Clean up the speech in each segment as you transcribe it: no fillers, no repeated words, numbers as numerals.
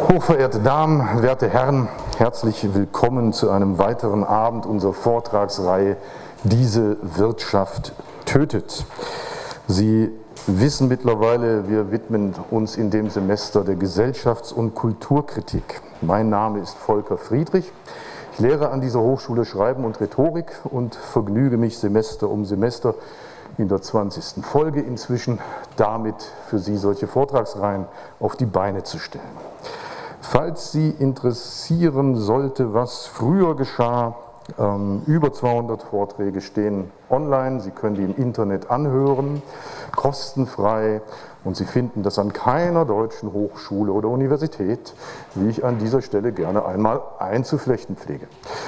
Hochverehrte Damen, werte Herren, herzlich willkommen zu einem weiteren Abend unserer Vortragsreihe Diese Wirtschaft tötet. Sie wissen mittlerweile, wir widmen uns in dem Semester der Gesellschafts- und Kulturkritik. Mein Name ist Volker Friedrich. Ich lehre an dieser Hochschule Schreiben und Rhetorik und vergnüge mich Semester um Semester in der 20. Folge inzwischen damit, für Sie solche Vortragsreihen auf die Beine zu stellen. Falls Sie interessieren sollte, was früher geschah, über 200 Vorträge stehen online, Sie können die im Internet anhören, kostenfrei, und Sie finden das an keiner deutschen Hochschule oder Universität, wie ich an dieser Stelle gerne einmal einzuflechten pflege.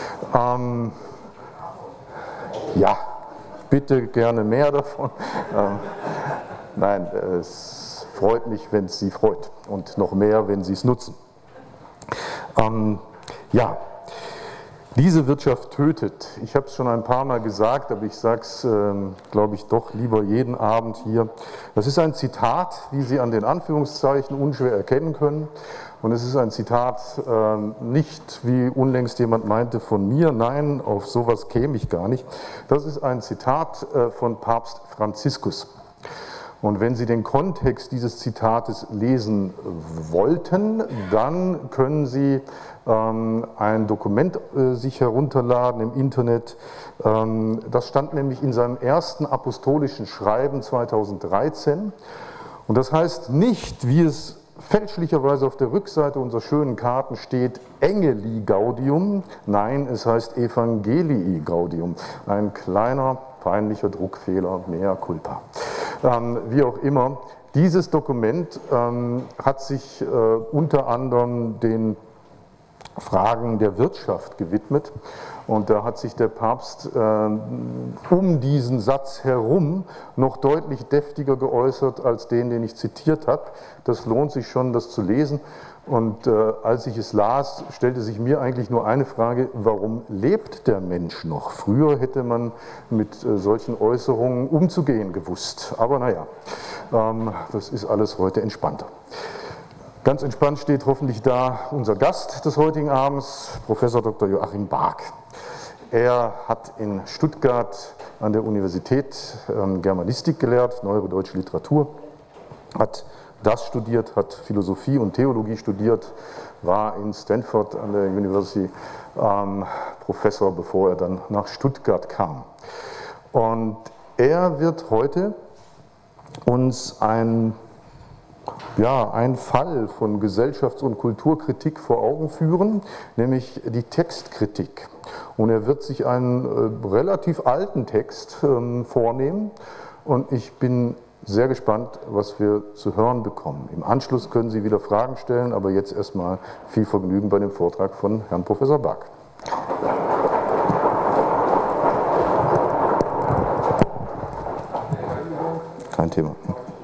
Ja, bitte gerne mehr davon. Nein, es freut mich, wenn es Sie freut, und noch mehr, wenn Sie es nutzen. Ja, diese Wirtschaft tötet. Ich habe es schon ein paar Mal gesagt, aber ich sage es, glaube ich, doch lieber jeden Abend hier. Das ist ein Zitat, wie Sie an den Anführungszeichen unschwer erkennen können. Und es ist ein Zitat nicht, wie unlängst jemand meinte, von mir. Nein, auf sowas käme ich gar nicht. Das ist ein Zitat von Papst Franziskus. Und wenn Sie den Kontext dieses Zitates lesen wollten, dann können Sie ein Dokument sich herunterladen im Internet. Das stand nämlich in seinem ersten apostolischen Schreiben 2013. Und das heißt nicht, wie es fälschlicherweise auf der Rückseite unserer schönen Karten steht, Engeli Gaudium. Nein, es heißt Evangelii Gaudium. Ein kleiner, peinlicher Druckfehler, mea culpa. Wie auch immer, dieses Dokument hat sich unter anderem den Fragen der Wirtschaft gewidmet, und da hat sich der Papst um diesen Satz herum noch deutlich deftiger geäußert als den ich zitiert habe. Das lohnt sich schon, das zu lesen. Und als ich es las, stellte sich mir eigentlich nur eine Frage: Warum lebt der Mensch noch? Früher hätte man mit solchen Äußerungen umzugehen gewusst. Aber naja, das ist alles heute entspannter. Ganz entspannt steht hoffentlich da unser Gast des heutigen Abends, Professor Dr. Joachim Bark. Er hat in Stuttgart an der Universität Germanistik gelehrt, Neuere Deutsche Literatur, hat das studiert, hat Philosophie und Theologie studiert, war in Stanford an der University Professor, bevor er dann nach Stuttgart kam. Und er wird heute uns einen Fall von Gesellschafts- und Kulturkritik vor Augen führen, nämlich die Textkritik. Und er wird sich einen relativ alten Text vornehmen, und ich bin sehr gespannt, was wir zu hören bekommen. Im Anschluss können Sie wieder Fragen stellen, aber jetzt erstmal viel Vergnügen bei dem Vortrag von Herrn Professor Bark. Kein Thema.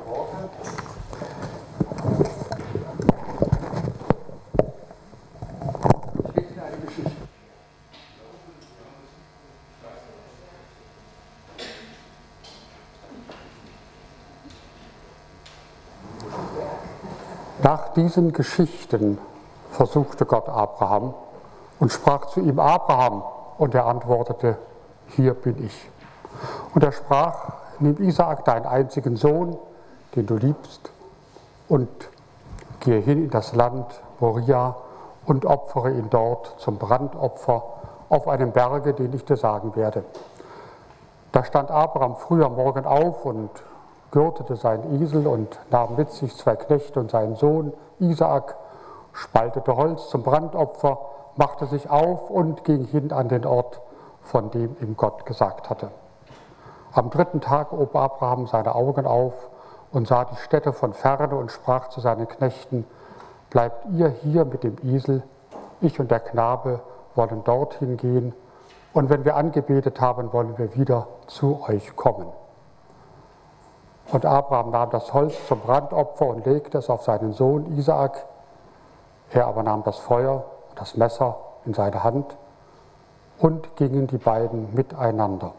Nach diesen Geschichten versuchte Gott Abraham und sprach zu ihm: Abraham. Und er antwortete: Hier bin ich. Und er sprach: Nimm Isaak, deinen einzigen Sohn, den du liebst, und gehe hin in das Land Moria und opfere ihn dort zum Brandopfer auf einem Berge, den ich dir sagen werde. Da stand Abraham früh am Morgen auf und gürtete seinen Esel und nahm mit sich 2 Knechte und seinen Sohn Isaak, spaltete Holz zum Brandopfer, machte sich auf und ging hin an den Ort, von dem ihm Gott gesagt hatte. Am 3. Tag hob Abraham seine Augen auf und sah die Städte von ferne und sprach zu seinen Knechten: Bleibt ihr hier mit dem Esel, ich und der Knabe wollen dorthin gehen, und wenn wir angebetet haben, wollen wir wieder zu euch kommen. Und Abraham nahm das Holz zum Brandopfer und legte es auf seinen Sohn Isaak. Er aber nahm das Feuer und das Messer in seine Hand, und gingen die beiden miteinander.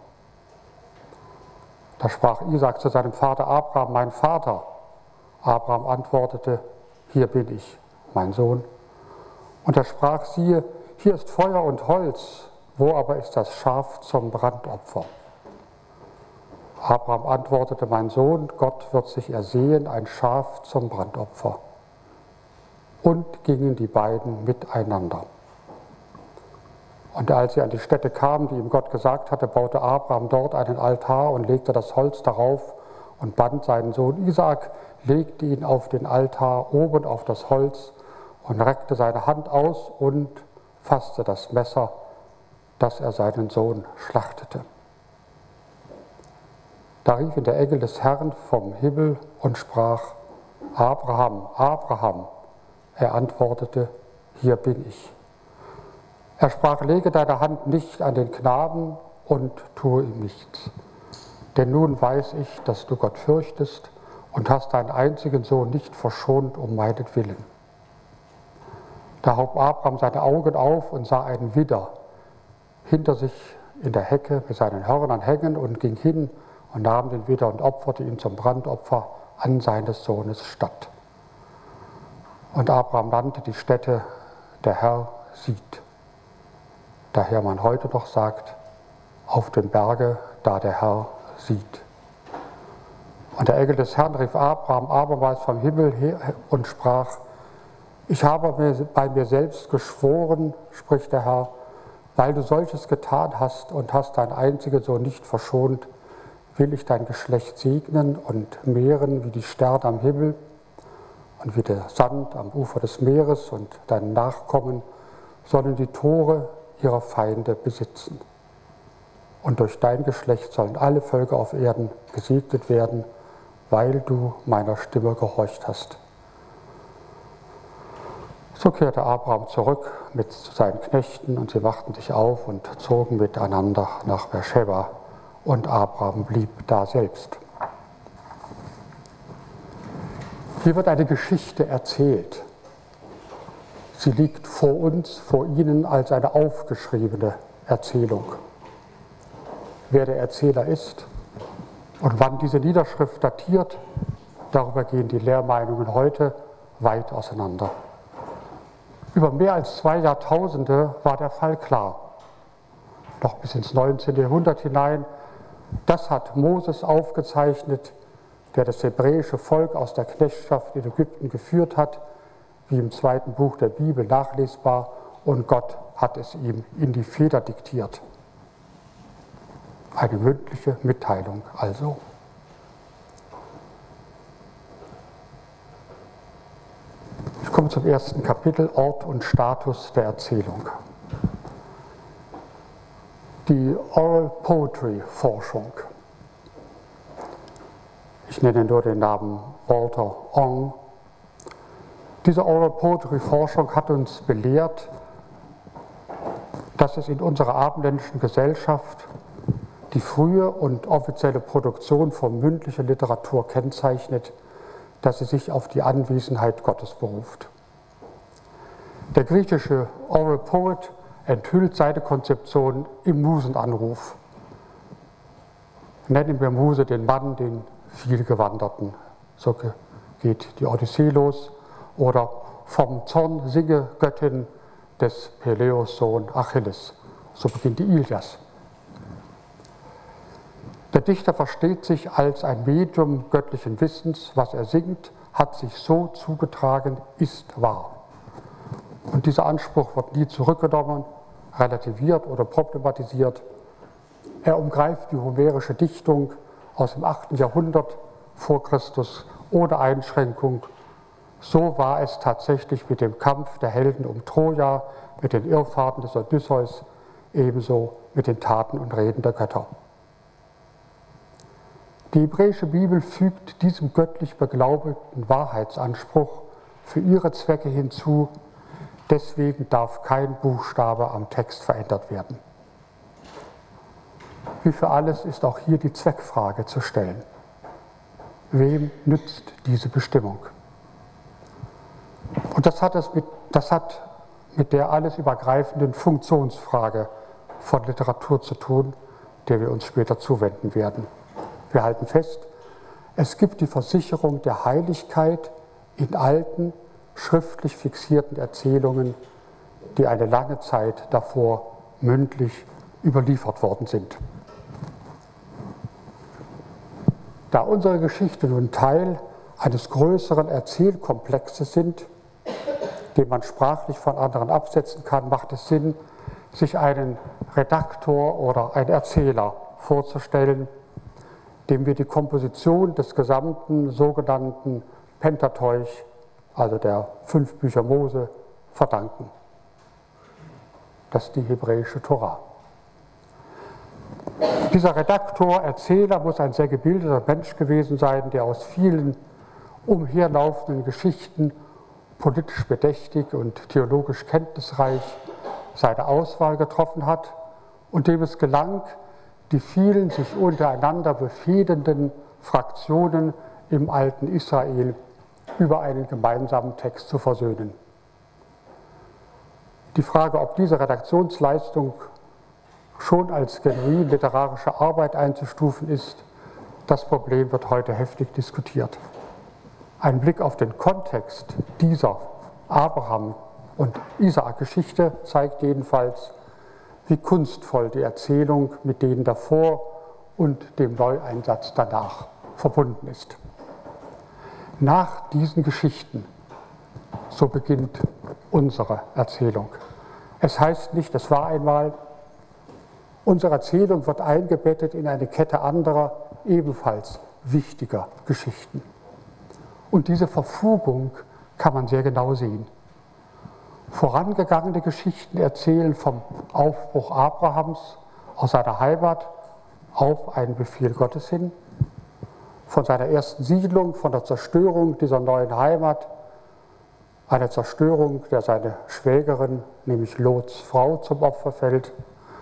Da sprach Isaak zu seinem Vater Abraham: Mein Vater. Abraham antwortete: Hier bin ich, mein Sohn. Und er sprach, siehe, hier ist Feuer und Holz, wo aber ist das Schaf zum Brandopfer? Abraham antwortete, mein Sohn, Gott wird sich ersehen, ein Schaf zum Brandopfer. Und gingen die beiden miteinander. Und als sie an die Stätte kamen, die ihm Gott gesagt hatte, baute Abraham dort einen Altar und legte das Holz darauf und band seinen Sohn Isaak, legte ihn auf den Altar oben auf das Holz und reckte seine Hand aus und fasste das Messer, dass er seinen Sohn schlachtete. Da rief ihn der Engel des Herrn vom Himmel und sprach, Abraham, Abraham. Er antwortete, hier bin ich. Er sprach, lege deine Hand nicht an den Knaben und tue ihm nichts. Denn nun weiß ich, dass du Gott fürchtest und hast deinen einzigen Sohn nicht verschont um meinetwillen. Da hob Abraham seine Augen auf und sah einen Widder hinter sich in der Hecke mit seinen Hörnern hängen und ging hin und nahm den Widder und opferte ihn zum Brandopfer an seines Sohnes statt. Und Abraham nannte die Stätte, der Herr sieht. Daher man heute noch sagt, auf dem Berge, da der Herr sieht. Und der Engel des Herrn rief Abraham abermals vom Himmel her und sprach, ich habe bei mir selbst geschworen, spricht der Herr, weil du solches getan hast und hast deinen einzigen Sohn nicht verschont, will ich dein Geschlecht segnen und mehren wie die Sterne am Himmel und wie der Sand am Ufer des Meeres, und deine Nachkommen sollen die Tore ihrer Feinde besitzen. Und durch dein Geschlecht sollen alle Völker auf Erden gesegnet werden, weil du meiner Stimme gehorcht hast. So kehrte Abraham zurück mit seinen Knechten, und sie machten sich auf und zogen miteinander nach Beersheba, und Abraham blieb daselbst. Hier wird eine Geschichte erzählt. Sie liegt vor uns, vor Ihnen als eine aufgeschriebene Erzählung. Wer der Erzähler ist und wann diese Niederschrift datiert, darüber gehen die Lehrmeinungen heute weit auseinander. Über mehr als 2 Jahrtausende war der Fall klar. Noch bis ins 19. Jahrhundert hinein. Das hat Moses aufgezeichnet, der das hebräische Volk aus der Knechtschaft in Ägypten geführt hat, wie im 2. Buch der Bibel nachlesbar, und Gott hat es ihm in die Feder diktiert. Eine mündliche Mitteilung also. Ich komme zum ersten Kapitel, Ort und Status der Erzählung. Die Oral Poetry Forschung. Ich nenne nur den Namen Walter Ong. Diese Oral Poetry Forschung hat uns belehrt, dass es in unserer abendländischen Gesellschaft die frühe und offizielle Produktion von mündlicher Literatur kennzeichnet, dass sie sich auf die Anwesenheit Gottes beruft. Der griechische Oral Poet enthüllt seine Konzeption im Musenanruf. Nennen wir Muse den Mann, den vielgewanderten. So geht die Odyssee los. Oder vom Zorn singe Göttin des Peleus Sohn Achilles. So beginnt die Ilias. Der Dichter versteht sich als ein Medium göttlichen Wissens. Was er singt, hat sich so zugetragen, ist wahr. Und dieser Anspruch wird nie zurückgenommen, relativiert oder problematisiert. Er umgreift die homerische Dichtung aus dem 8. Jahrhundert vor Christus ohne Einschränkung. So war es tatsächlich mit dem Kampf der Helden um Troja, mit den Irrfahrten des Odysseus, ebenso mit den Taten und Reden der Götter. Die hebräische Bibel fügt diesem göttlich beglaubigten Wahrheitsanspruch für ihre Zwecke hinzu. Deswegen darf kein Buchstabe am Text verändert werden. Wie für alles ist auch hier die Zweckfrage zu stellen. Wem nützt diese Bestimmung? Und das hat mit der alles übergreifenden Funktionsfrage von Literatur zu tun, der wir uns später zuwenden werden. Wir halten fest, es gibt die Versicherung der Heiligkeit in alten, schriftlich fixierten Erzählungen die eine lange Zeit davor mündlich überliefert worden sind. Da unsere Geschichten nun Teil eines größeren Erzählkomplexes sind, den man sprachlich von anderen absetzen kann, macht es Sinn, sich einen Redaktor oder einen Erzähler vorzustellen, dem wir die Komposition des gesamten sogenannten Pentateuch, also der 5 Bücher Mose, verdanken. Das ist die hebräische Tora. Dieser Redaktor, Erzähler muss ein sehr gebildeter Mensch gewesen sein, der aus vielen umherlaufenden Geschichten politisch bedächtig und theologisch kenntnisreich seine Auswahl getroffen hat und dem es gelang, die vielen sich untereinander befehdenden Fraktionen im alten Israel über einen gemeinsamen Text zu versöhnen. Die Frage, ob diese Redaktionsleistung schon als genuin literarische Arbeit einzustufen ist, das Problem wird heute heftig diskutiert. Ein Blick auf den Kontext dieser Abraham- und Isaak-Geschichte zeigt jedenfalls, wie kunstvoll die Erzählung mit denen davor und dem Neueinsatz danach verbunden ist. Nach diesen Geschichten, so beginnt unsere Erzählung. Es heißt nicht, es war einmal, unsere Erzählung wird eingebettet in eine Kette anderer, ebenfalls wichtiger Geschichten. Und diese Verfugung kann man sehr genau sehen. Vorangegangene Geschichten erzählen vom Aufbruch Abrahams aus seiner Heimat auf einen Befehl Gottes hin, von seiner ersten Siedlung, von der Zerstörung dieser neuen Heimat, eine Zerstörung, der seine Schwägerin, nämlich Lots Frau, zum Opfer fällt.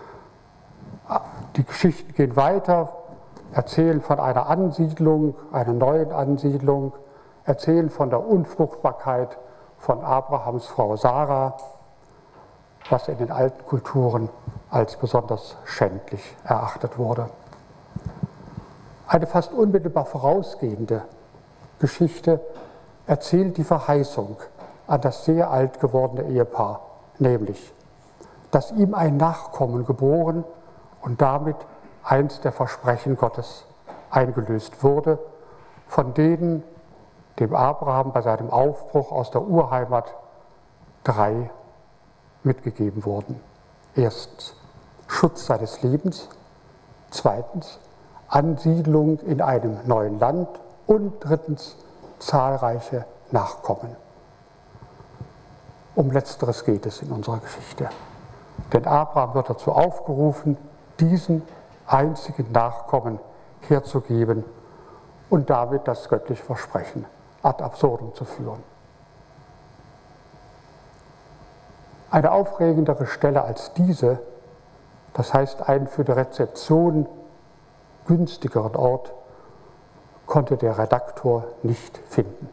Die Geschichten gehen weiter, erzählen von einer Ansiedlung, einer neuen Ansiedlung, erzählen von der Unfruchtbarkeit von Abrahams Frau Sarah, was in den alten Kulturen als besonders schändlich erachtet wurde. Eine fast unmittelbar vorausgehende Geschichte erzählt die Verheißung an das sehr alt gewordene Ehepaar, nämlich, dass ihm ein Nachkommen geboren und damit eins der Versprechen Gottes eingelöst wurde, von denen dem Abraham bei seinem Aufbruch aus der Urheimat 3 mitgegeben wurden. Erstens Schutz seines Lebens, zweitens Ansiedlung in einem neuen Land und drittens zahlreiche Nachkommen. Um Letzteres geht es in unserer Geschichte. Denn Abraham wird dazu aufgerufen, diesen einzigen Nachkommen herzugeben und damit das göttliche Versprechen ad absurdum zu führen. Eine aufregendere Stelle als diese, das heißt einen für die Rezeption günstigeren Ort, konnte der Redaktor nicht finden.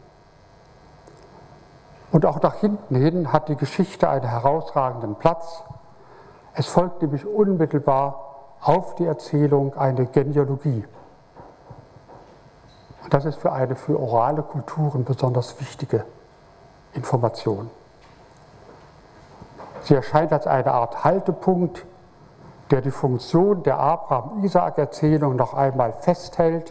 Und auch nach hinten hin hat die Geschichte einen herausragenden Platz. Es folgt nämlich unmittelbar auf die Erzählung eine Genealogie. Und das ist für eine für orale Kulturen besonders wichtige Information. Sie erscheint als eine Art Haltepunkt, der die Funktion der Abraham-Isaak-Erzählung noch einmal festhält,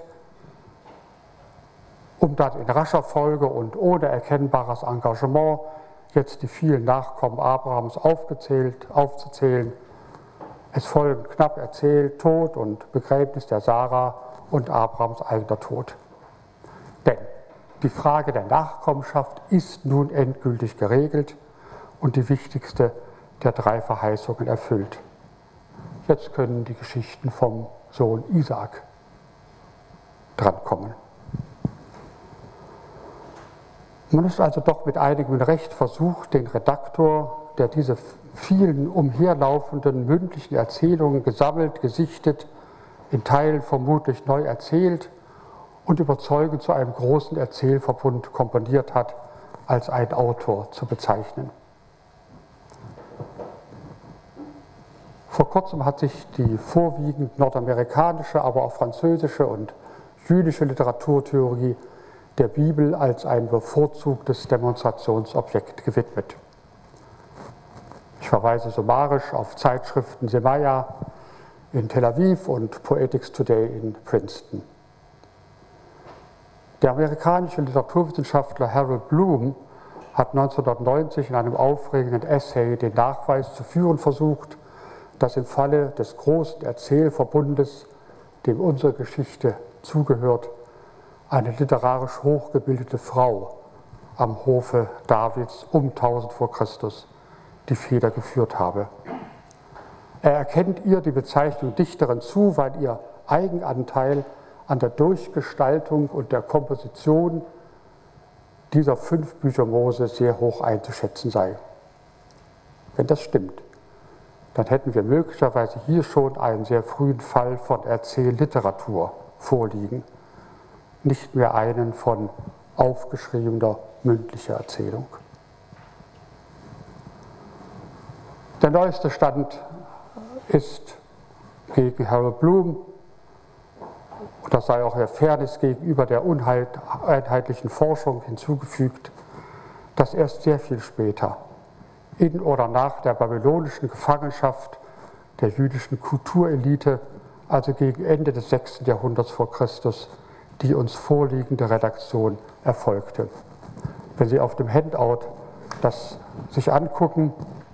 um dann in rascher Folge und ohne erkennbares Engagement jetzt die vielen Nachkommen Abrahams aufzuzählen. Es folgen knapp erzählt Tod und Begräbnis der Sarah und Abrahams eigener Tod. Denn die Frage der Nachkommenschaft ist nun endgültig geregelt und die wichtigste der 3 Verheißungen erfüllt. Jetzt können die Geschichten vom Sohn Isaak drankommen. Man ist also doch mit einigem Recht versucht, den Redaktor, der diese vielen umherlaufenden mündlichen Erzählungen gesammelt, gesichtet, in Teilen vermutlich neu erzählt und überzeugend zu einem großen Erzählverbund komponiert hat, als ein Autor zu bezeichnen. Vor kurzem hat sich die vorwiegend nordamerikanische, aber auch französische und jüdische Literaturtheorie der Bibel als ein bevorzugtes Demonstrationsobjekt gewidmet. verweise summarisch auf Zeitschriften Semaya in Tel Aviv und Poetics Today in Princeton. Der amerikanische Literaturwissenschaftler Harold Bloom hat 1990 in einem aufregenden Essay den Nachweis zu führen versucht, dass im Falle des großen Erzählverbundes, dem unsere Geschichte zugehört, eine literarisch hochgebildete Frau am Hofe Davids um 1000 vor Christus die Feder geführt habe. Er erkennt ihr die Bezeichnung Dichterin zu, weil ihr Eigenanteil an der Durchgestaltung und der Komposition dieser 5 Bücher Mose sehr hoch einzuschätzen sei. Wenn das stimmt, dann hätten wir möglicherweise hier schon einen sehr frühen Fall von Erzählliteratur vorliegen, nicht mehr einen von aufgeschriebener mündlicher Erzählung. Der neueste Stand ist gegen Harold Bloom, und das sei auch der Fairness gegenüber der uneinheitlichen Forschung hinzugefügt, dass erst sehr viel später, in oder nach der babylonischen Gefangenschaft der jüdischen Kulturelite, also gegen Ende des 6. Jahrhunderts vor Christus, die uns vorliegende Redaktion erfolgte. Wenn Sie auf dem Handout das sich angucken,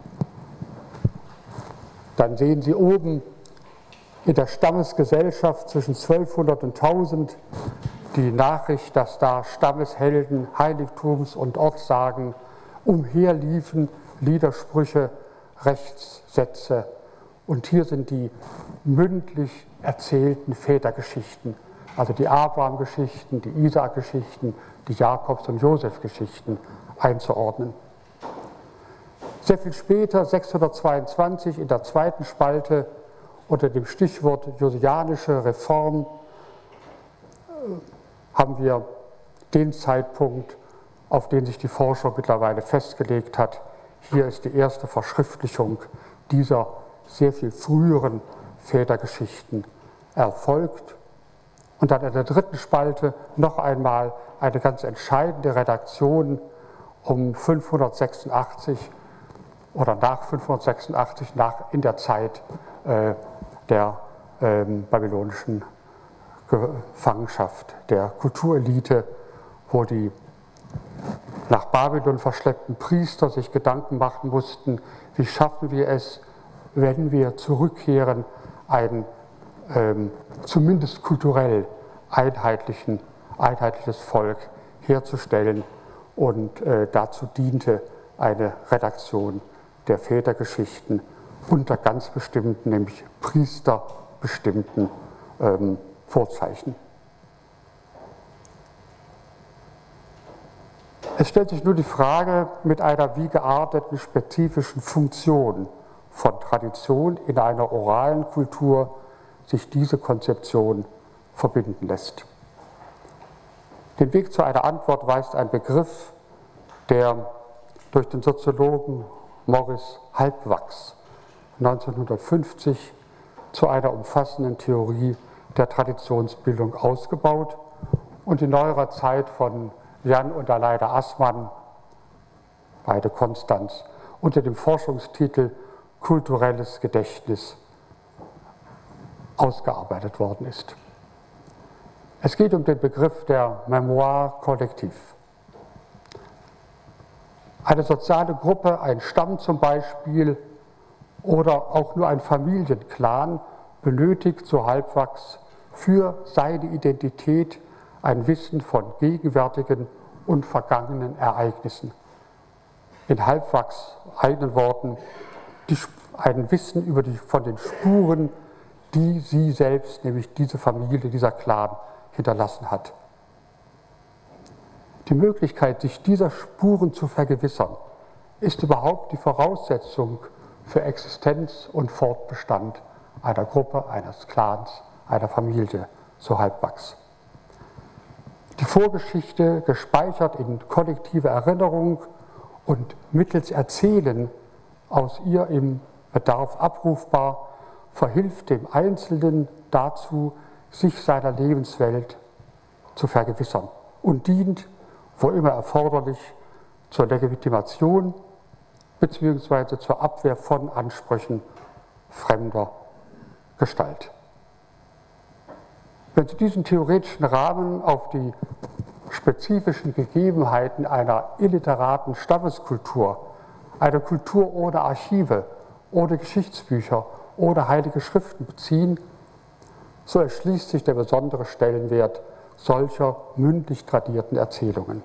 dann sehen Sie oben in der Stammesgesellschaft zwischen 1200 und 1000 die Nachricht, dass da Stammeshelden Heiligtums und Ortssagen umherliefen, Liedersprüche, Rechtssätze. Und hier sind die mündlich erzählten Vätergeschichten, also die Abraham-Geschichten, die Isaak-Geschichten, die Jakobs- und Josef-Geschichten einzuordnen. Sehr viel später, 622, in der zweiten Spalte, unter dem Stichwort Josianische Reform, haben wir den Zeitpunkt, auf den sich die Forschung mittlerweile festgelegt hat. Hier ist die erste Verschriftlichung dieser sehr viel früheren Vätergeschichten erfolgt. Und dann in der dritten Spalte noch einmal eine ganz entscheidende Redaktion um 586 oder nach 586, in der Zeit der babylonischen Gefangenschaft, der Kulturelite, wo die nach Babylon verschleppten Priester sich Gedanken machen mussten, wie schaffen wir es, wenn wir zurückkehren, ein zumindest kulturell einheitliches Volk herzustellen. Und dazu diente eine Redaktion der Vätergeschichten unter ganz bestimmten, nämlich priesterbestimmten Vorzeichen. Es stellt sich nur die Frage mit einer wie gearteten spezifischen Funktion von Tradition in einer oralen Kultur sich diese Konzeption verbinden lässt. Den Weg zu einer Antwort weist ein Begriff, der durch den Soziologen Morris Halbwachs 1950 zu einer umfassenden Theorie der Traditionsbildung ausgebaut und in neuerer Zeit von Jan und Aleida Assmann, beide Konstanz, unter dem Forschungstitel Kulturelles Gedächtnis ausgearbeitet worden ist. Es geht um den Begriff der Mémoire collective. Eine soziale Gruppe, ein Stamm zum Beispiel oder auch nur ein Familienclan benötigt, so Halbwachs, für seine Identität ein Wissen von gegenwärtigen und vergangenen Ereignissen. In Halbwachs eigenen Worten ein Wissen von den Spuren, die sie selbst, nämlich diese Familie, dieser Clan, hinterlassen hat. Die Möglichkeit, sich dieser Spuren zu vergewissern, ist überhaupt die Voraussetzung für Existenz und Fortbestand einer Gruppe, eines Clans, einer Familie, so Halbwachs. Die Vorgeschichte, gespeichert in kollektive Erinnerung und mittels Erzählen aus ihr im Bedarf abrufbar, verhilft dem Einzelnen dazu, sich seiner Lebenswelt zu vergewissern und dient, wo immer erforderlich, zur Legitimation bzw. zur Abwehr von Ansprüchen fremder Gestalt. Wenn Sie diesen theoretischen Rahmen auf die spezifischen Gegebenheiten einer illiteraten Stammeskultur, einer Kultur ohne Archive, ohne Geschichtsbücher, ohne heilige Schriften beziehen, so erschließt sich der besondere Stellenwert solcher mündlich tradierten Erzählungen.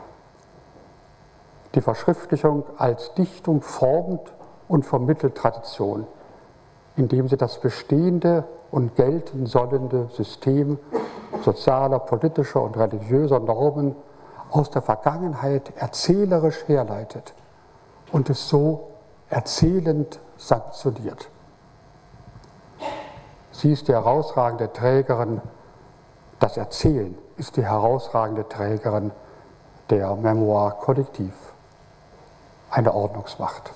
Die Verschriftlichung als Dichtung formt und vermittelt Tradition, indem sie das bestehende und gelten sollende System sozialer, politischer und religiöser Normen aus der Vergangenheit erzählerisch herleitet und es so erzählend sanktioniert. Sie ist die herausragende Trägerin, das Erzählen ist die herausragende Trägerin der Memoir Kollektiv, eine Ordnungsmacht.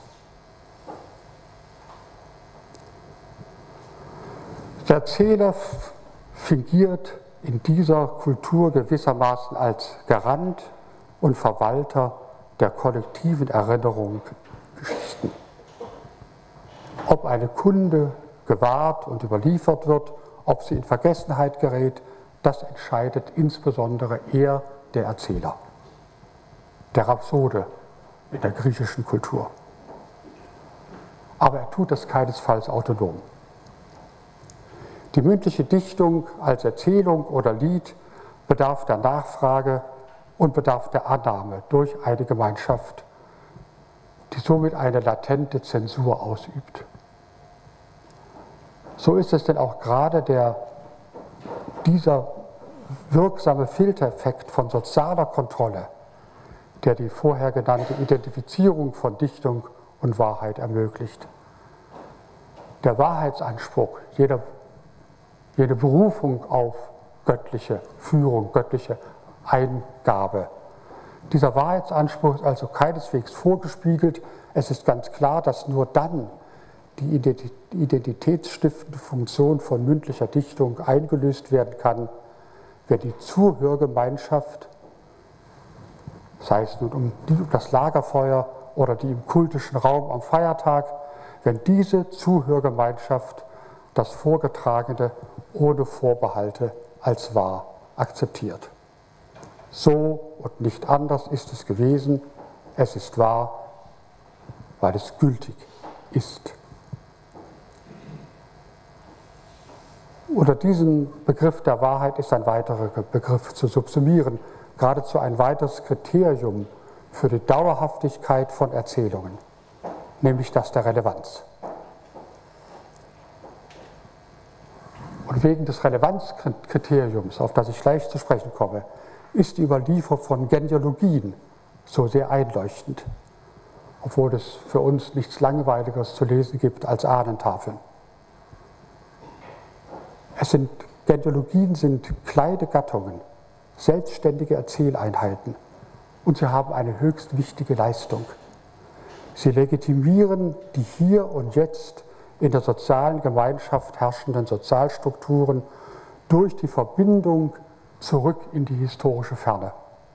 Der Erzähler fungiert in dieser Kultur gewissermaßen als Garant und Verwalter der kollektiven Erinnerung Geschichten. Ob eine Kunde gewahrt und überliefert wird, ob sie in Vergessenheit gerät, das entscheidet insbesondere er, der Erzähler, der Rhapsode in der griechischen Kultur. Aber er tut das keinesfalls autonom. Die mündliche Dichtung als Erzählung oder Lied bedarf der Nachfrage und bedarf der Annahme durch eine Gemeinschaft, die somit eine latente Zensur ausübt. So ist es denn auch gerade dieser wirksame Filtereffekt von sozialer Kontrolle, der die vorher genannte Identifizierung von Dichtung und Wahrheit ermöglicht. Der Wahrheitsanspruch, jede Berufung auf göttliche Führung, göttliche Eingabe. Dieser Wahrheitsanspruch ist also keineswegs vorgespiegelt. Es ist ganz klar, dass nur dann die identitätsstiftende Funktion von mündlicher Dichtung eingelöst werden kann, wenn die Zuhörgemeinschaft, sei es nun um das Lagerfeuer oder die im kultischen Raum am Feiertag, wenn diese Zuhörgemeinschaft das Vorgetragene ohne Vorbehalte als wahr akzeptiert. So und nicht anders ist es gewesen. Es ist wahr, weil es gültig ist. Unter diesem Begriff der Wahrheit ist ein weiterer Begriff zu subsumieren, geradezu ein weiteres Kriterium für die Dauerhaftigkeit von Erzählungen, nämlich das der Relevanz. Und wegen des Relevanzkriteriums, auf das ich gleich zu sprechen komme, ist die Überlieferung von Genealogien so sehr einleuchtend, obwohl es für uns nichts Langweiligeres zu lesen gibt als Ahnentafeln. Genealogien sind kleine Gattungen, selbstständige Erzähleinheiten und sie haben eine höchst wichtige Leistung. Sie legitimieren die hier und jetzt in der sozialen Gemeinschaft herrschenden Sozialstrukturen durch die Verbindung zurück in die historische Ferne.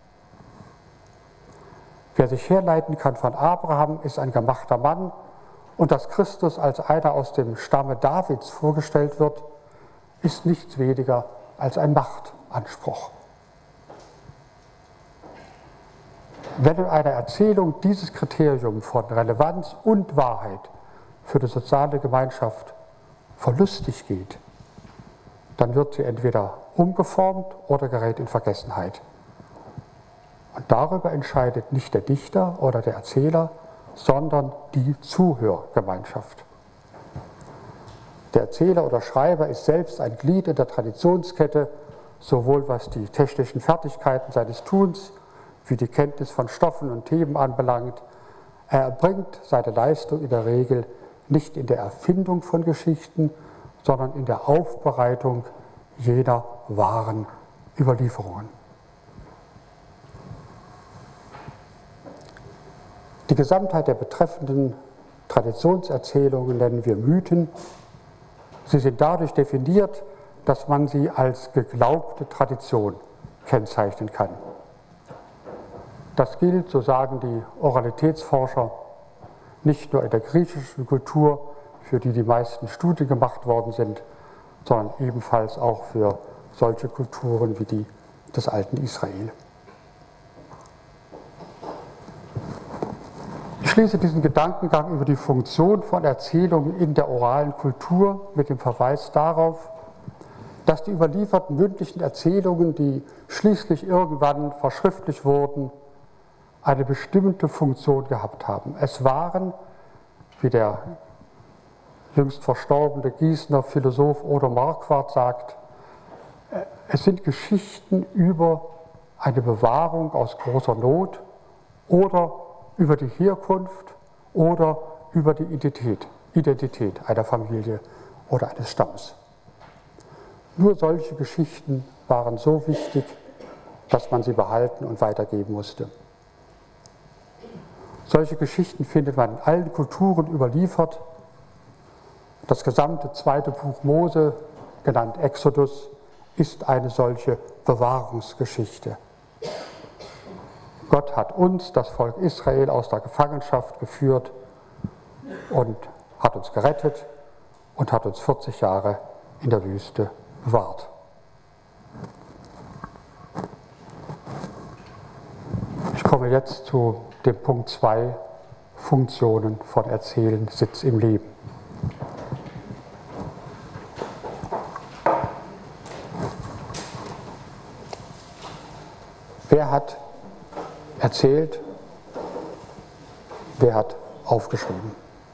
Wer sich herleiten kann von Abraham, ist ein gemachter Mann, und dass Christus als einer aus dem Stamme Davids vorgestellt wird, ist nichts weniger als ein Machtanspruch. Wenn in einer Erzählung dieses Kriterium von Relevanz und Wahrheit für die soziale Gemeinschaft verlustig geht, dann wird sie entweder umgeformt oder gerät in Vergessenheit. Und darüber entscheidet nicht der Dichter oder der Erzähler, sondern die Zuhörgemeinschaft. Der Erzähler oder Schreiber ist selbst ein Glied in der Traditionskette, sowohl was die technischen Fertigkeiten seines Tuns wie die Kenntnis von Stoffen und Themen anbelangt. Er erbringt seine Leistung in der Regel nicht in der Erfindung von Geschichten, sondern in der Aufbereitung jener wahren Überlieferungen. Die Gesamtheit der betreffenden Traditionserzählungen nennen wir Mythen. Sie sind dadurch definiert, dass man sie als geglaubte Tradition kennzeichnen kann. Das gilt, so sagen die Oralitätsforscher, nicht nur in der griechischen Kultur, für die die meisten Studien gemacht worden sind, sondern ebenfalls auch für solche Kulturen wie die des alten Israel. Ich schließe diesen Gedankengang über die Funktion von Erzählungen in der oralen Kultur mit dem Verweis darauf, dass die überlieferten mündlichen Erzählungen, die schließlich irgendwann verschriftlicht wurden, eine bestimmte Funktion gehabt haben. Es waren, wie der jüngst verstorbene Gießener Philosoph Odo Marquardt sagt, es sind Geschichten über eine Bewahrung aus großer Not oder über die Herkunft oder über die Identität einer Familie oder eines Stamms. Nur solche Geschichten waren so wichtig, dass man sie behalten und weitergeben musste. Solche Geschichten findet man in allen Kulturen überliefert. Das gesamte zweite Buch Mose, genannt Exodus, ist eine solche Bewahrungsgeschichte. Gott hat uns, das Volk Israel, aus der Gefangenschaft geführt und hat uns gerettet und hat uns 40 Jahre in der Wüste bewahrt. Ich komme jetzt zu dem Punkt 2, Funktionen von Erzählen, Sitz im Leben. Wer hat erzählt? Wer hat aufgeschrieben?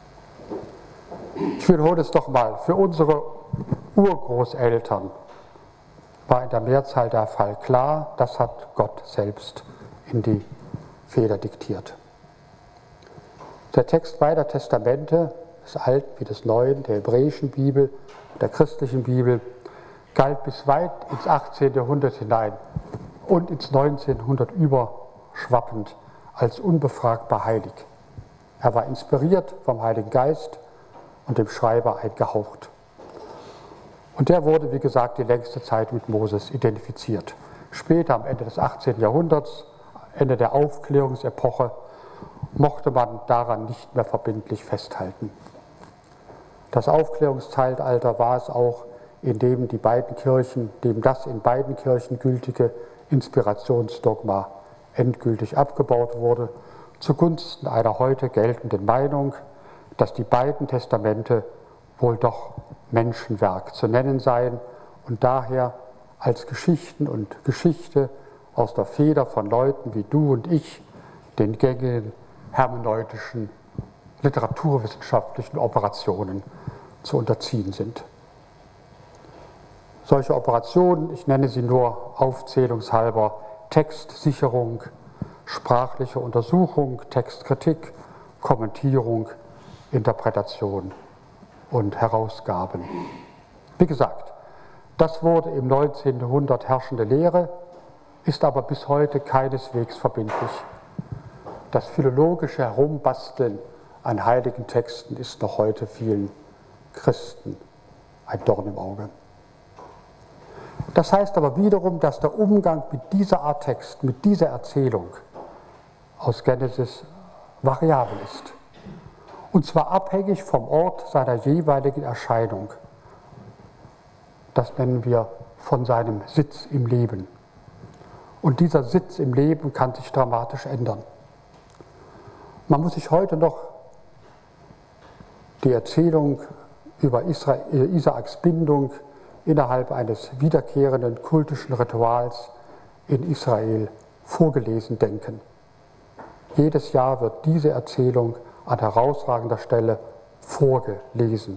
Ich wiederhole es doch mal. Für unsere Urgroßeltern war in der Mehrzahl der Fall klar, das hat Gott selbst in die Feder diktiert. Der Text beider Testamente, des Alten wie des Neuen, der hebräischen Bibel, der christlichen Bibel, galt bis weit ins 18. Jahrhundert hinein und ins 19. Jahrhundert überschwappend als unbefragbar heilig. Er war inspiriert vom Heiligen Geist und dem Schreiber eingehaucht. Und der wurde, wie gesagt, die längste Zeit mit Moses identifiziert. Später, am Ende des 18. Jahrhunderts, Ende der Aufklärungsepoche, mochte man daran nicht mehr verbindlich festhalten. Das Aufklärungszeitalter war es auch, in dem das in beiden Kirchen gültige Inspirationsdogma endgültig abgebaut wurde, zugunsten einer heute geltenden Meinung, dass die beiden Testamente wohl doch Menschenwerk zu nennen seien und daher als Geschichten und Geschichte aus der Feder von Leuten wie du und ich den gängigen hermeneutischen, literaturwissenschaftlichen Operationen zu unterziehen sind. Solche Operationen, ich nenne sie nur aufzählungshalber, Textsicherung, sprachliche Untersuchung, Textkritik, Kommentierung, Interpretation und Herausgaben. Wie gesagt, das wurde im 19. Jahrhundert herrschende Lehre, ist aber bis heute keineswegs verbindlich. Das philologische Herumbasteln an heiligen Texten ist noch heute vielen Christen ein Dorn im Auge. Das heißt aber wiederum, dass der Umgang mit dieser Art Text, mit dieser Erzählung aus Genesis variabel ist. Und zwar abhängig vom Ort seiner jeweiligen Erscheinung. Das nennen wir von seinem Sitz im Leben. Und dieser Sitz im Leben kann sich dramatisch ändern. Man muss sich heute noch die Erzählung über Isaaks Bindung innerhalb eines wiederkehrenden kultischen Rituals in Israel vorgelesen denken. Jedes Jahr wird diese Erzählung an herausragender Stelle vorgelesen.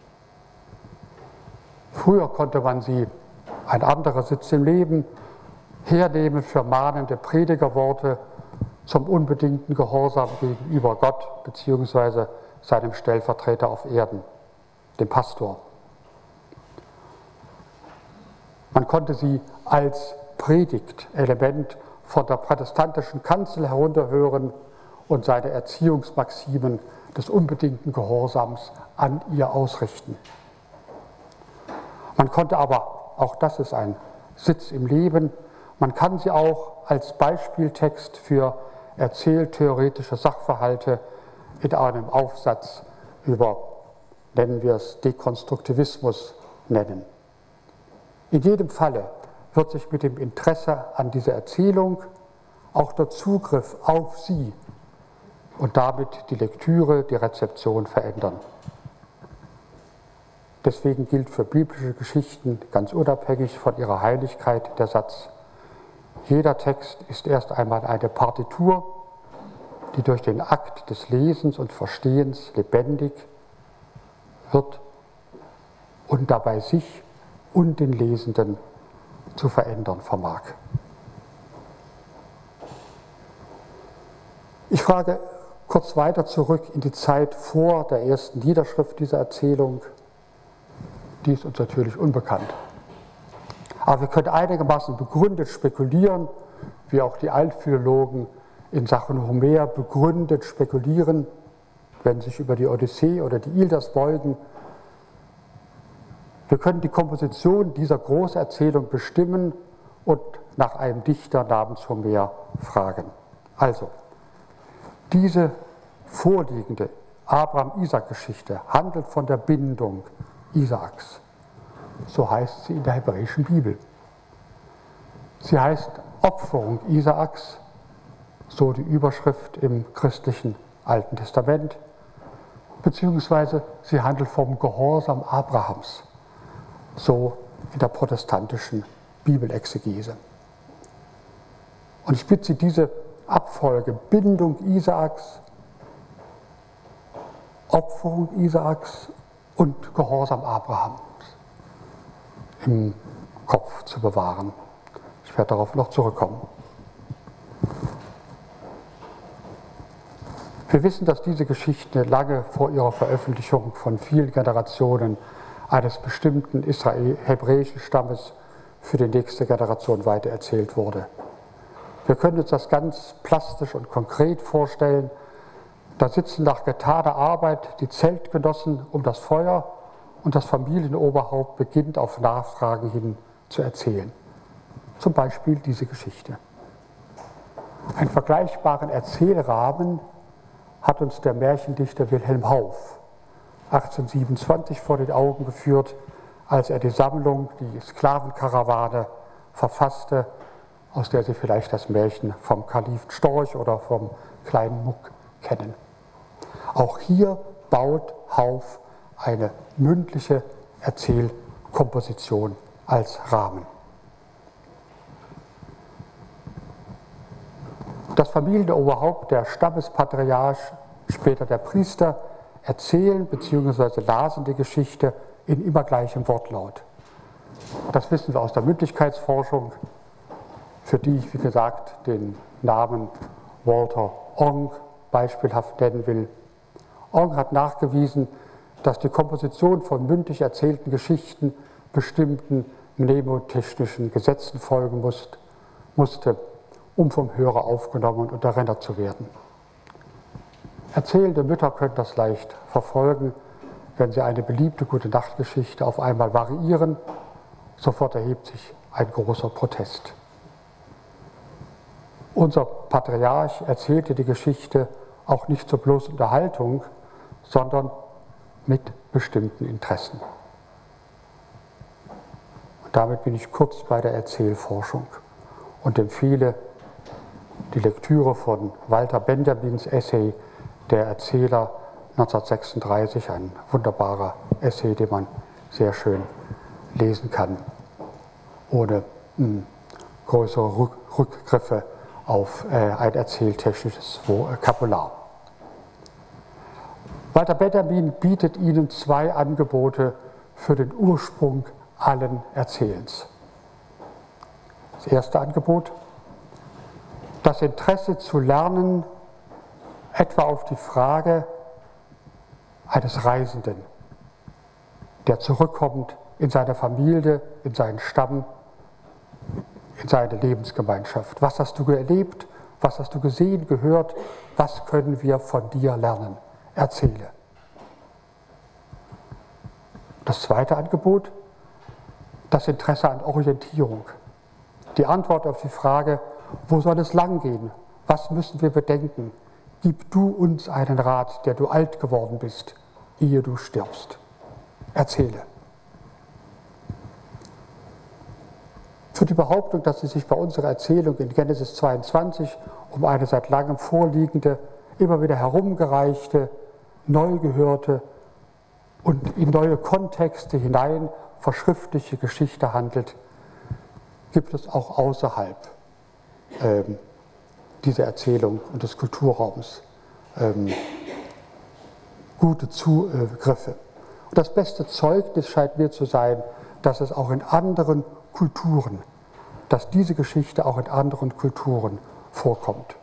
Früher konnte man sie, ein anderer Sitz im Leben, hernehmen für mahnende Predigerworte zum unbedingten Gehorsam gegenüber Gott bzw. seinem Stellvertreter auf Erden, dem Pastor. Man konnte sie als Predigtelement von der protestantischen Kanzel herunterhören und seine Erziehungsmaximen des unbedingten Gehorsams an ihr ausrichten. Man konnte aber, auch das ist ein Sitz im Leben, man kann sie auch als Beispieltext für erzähltheoretische Sachverhalte in einem Aufsatz über, nennen wir es, Dekonstruktivismus nennen. In jedem Falle wird sich mit dem Interesse an dieser Erzählung auch der Zugriff auf sie und damit die Lektüre, die Rezeption verändern. Deswegen gilt für biblische Geschichten ganz unabhängig von ihrer Heiligkeit der Satz: Jeder Text ist erst einmal eine Partitur, die durch den Akt des Lesens und Verstehens lebendig wird und dabei sich und den Lesenden zu verändern vermag. Ich frage kurz weiter zurück in die Zeit vor der ersten Niederschrift dieser Erzählung. Die ist uns natürlich unbekannt. Aber wir können einigermaßen begründet spekulieren, wie auch die Altphilologen in Sachen Homer begründet spekulieren, wenn sie sich über die Odyssee oder die Ildas beugen. Wir können die Komposition dieser Großerzählung bestimmen und nach einem Dichter namens Homer fragen. Also, diese vorliegende Abraham-Isaac-Geschichte handelt von der Bindung Isaaks. So heißt sie in der hebräischen Bibel. Sie heißt Opferung Isaaks, so die Überschrift im christlichen Alten Testament, beziehungsweise sie handelt vom Gehorsam Abrahams, so in der protestantischen Bibelexegese. Und ich bitte Sie, diese Abfolge, Bindung Isaaks, Opferung Isaaks und Gehorsam Abrahams im Kopf zu bewahren. Ich werde darauf noch zurückkommen. Wir wissen, dass diese Geschichte lange vor ihrer Veröffentlichung von vielen Generationen eines bestimmten hebräischen Stammes für die nächste Generation weitererzählt wurde. Wir können uns das ganz plastisch und konkret vorstellen. Da sitzen nach getaner Arbeit die Zeltgenossen um das Feuer und das Familienoberhaupt beginnt auf Nachfragen hin zu erzählen. Zum Beispiel diese Geschichte. Einen vergleichbaren Erzählrahmen hat uns der Märchendichter Wilhelm Hauff 1827 vor den Augen geführt, als er die Sammlung Die Sklavenkarawane verfasste, aus der Sie vielleicht das Märchen vom Kalifen Storch oder vom kleinen Muck kennen. Auch hier baut Hauff eine mündliche Erzählkomposition als Rahmen. Das Familienoberhaupt, der Stammespatriarch, später der Priester, erzählen bzw. lasen die Geschichte in immer gleichem Wortlaut. Das wissen wir aus der Mündlichkeitsforschung, für die ich, wie gesagt, den Namen Walter Ong beispielhaft nennen will. Ong hat nachgewiesen, dass die Komposition von mündlich erzählten Geschichten bestimmten mnemotechnischen Gesetzen folgen musste, um vom Hörer aufgenommen und erinnert zu werden. Erzählende Mütter können das leicht verfolgen, wenn sie eine beliebte Gute-Nacht-Geschichte auf einmal variieren. Sofort erhebt sich ein großer Protest. Unser Patriarch erzählte die Geschichte auch nicht zur bloßen Unterhaltung, sondern mit bestimmten Interessen. Und damit bin ich kurz bei der Erzählforschung und empfehle die Lektüre von Walter Benjamins Essay Der Erzähler 1936, ein wunderbarer Essay, den man sehr schön lesen kann, ohne größere Rückgriffe auf ein erzähltechnisches Vokabular. Walter Benjamin bietet Ihnen zwei Angebote für den Ursprung allen Erzählens. Das erste Angebot: das Interesse zu lernen, etwa auf die Frage eines Reisenden, der zurückkommt in seine Familie, in seinen Stamm, in seine Lebensgemeinschaft. Was hast du erlebt? Was hast du gesehen, gehört? Was können wir von dir lernen? Erzähle. Das zweite Angebot: das Interesse an Orientierung. Die Antwort auf die Frage, wo soll es langgehen? Was müssen wir bedenken? gib du uns einen Rat, der du alt geworden bist, ehe du stirbst. Erzähle. Für die Behauptung, dass es sich bei unserer Erzählung in Genesis 22 um eine seit langem vorliegende, immer wieder herumgereichte, neu gehörte und in neue Kontexte hinein verschriftliche Geschichte handelt, gibt es auch außerhalb dieser Erzählung und des Kulturraums gute Zugriffe. Und das beste Zeugnis scheint mir zu sein, dass es auch in anderen Kulturen, dass diese Geschichte auch in anderen Kulturen vorkommt.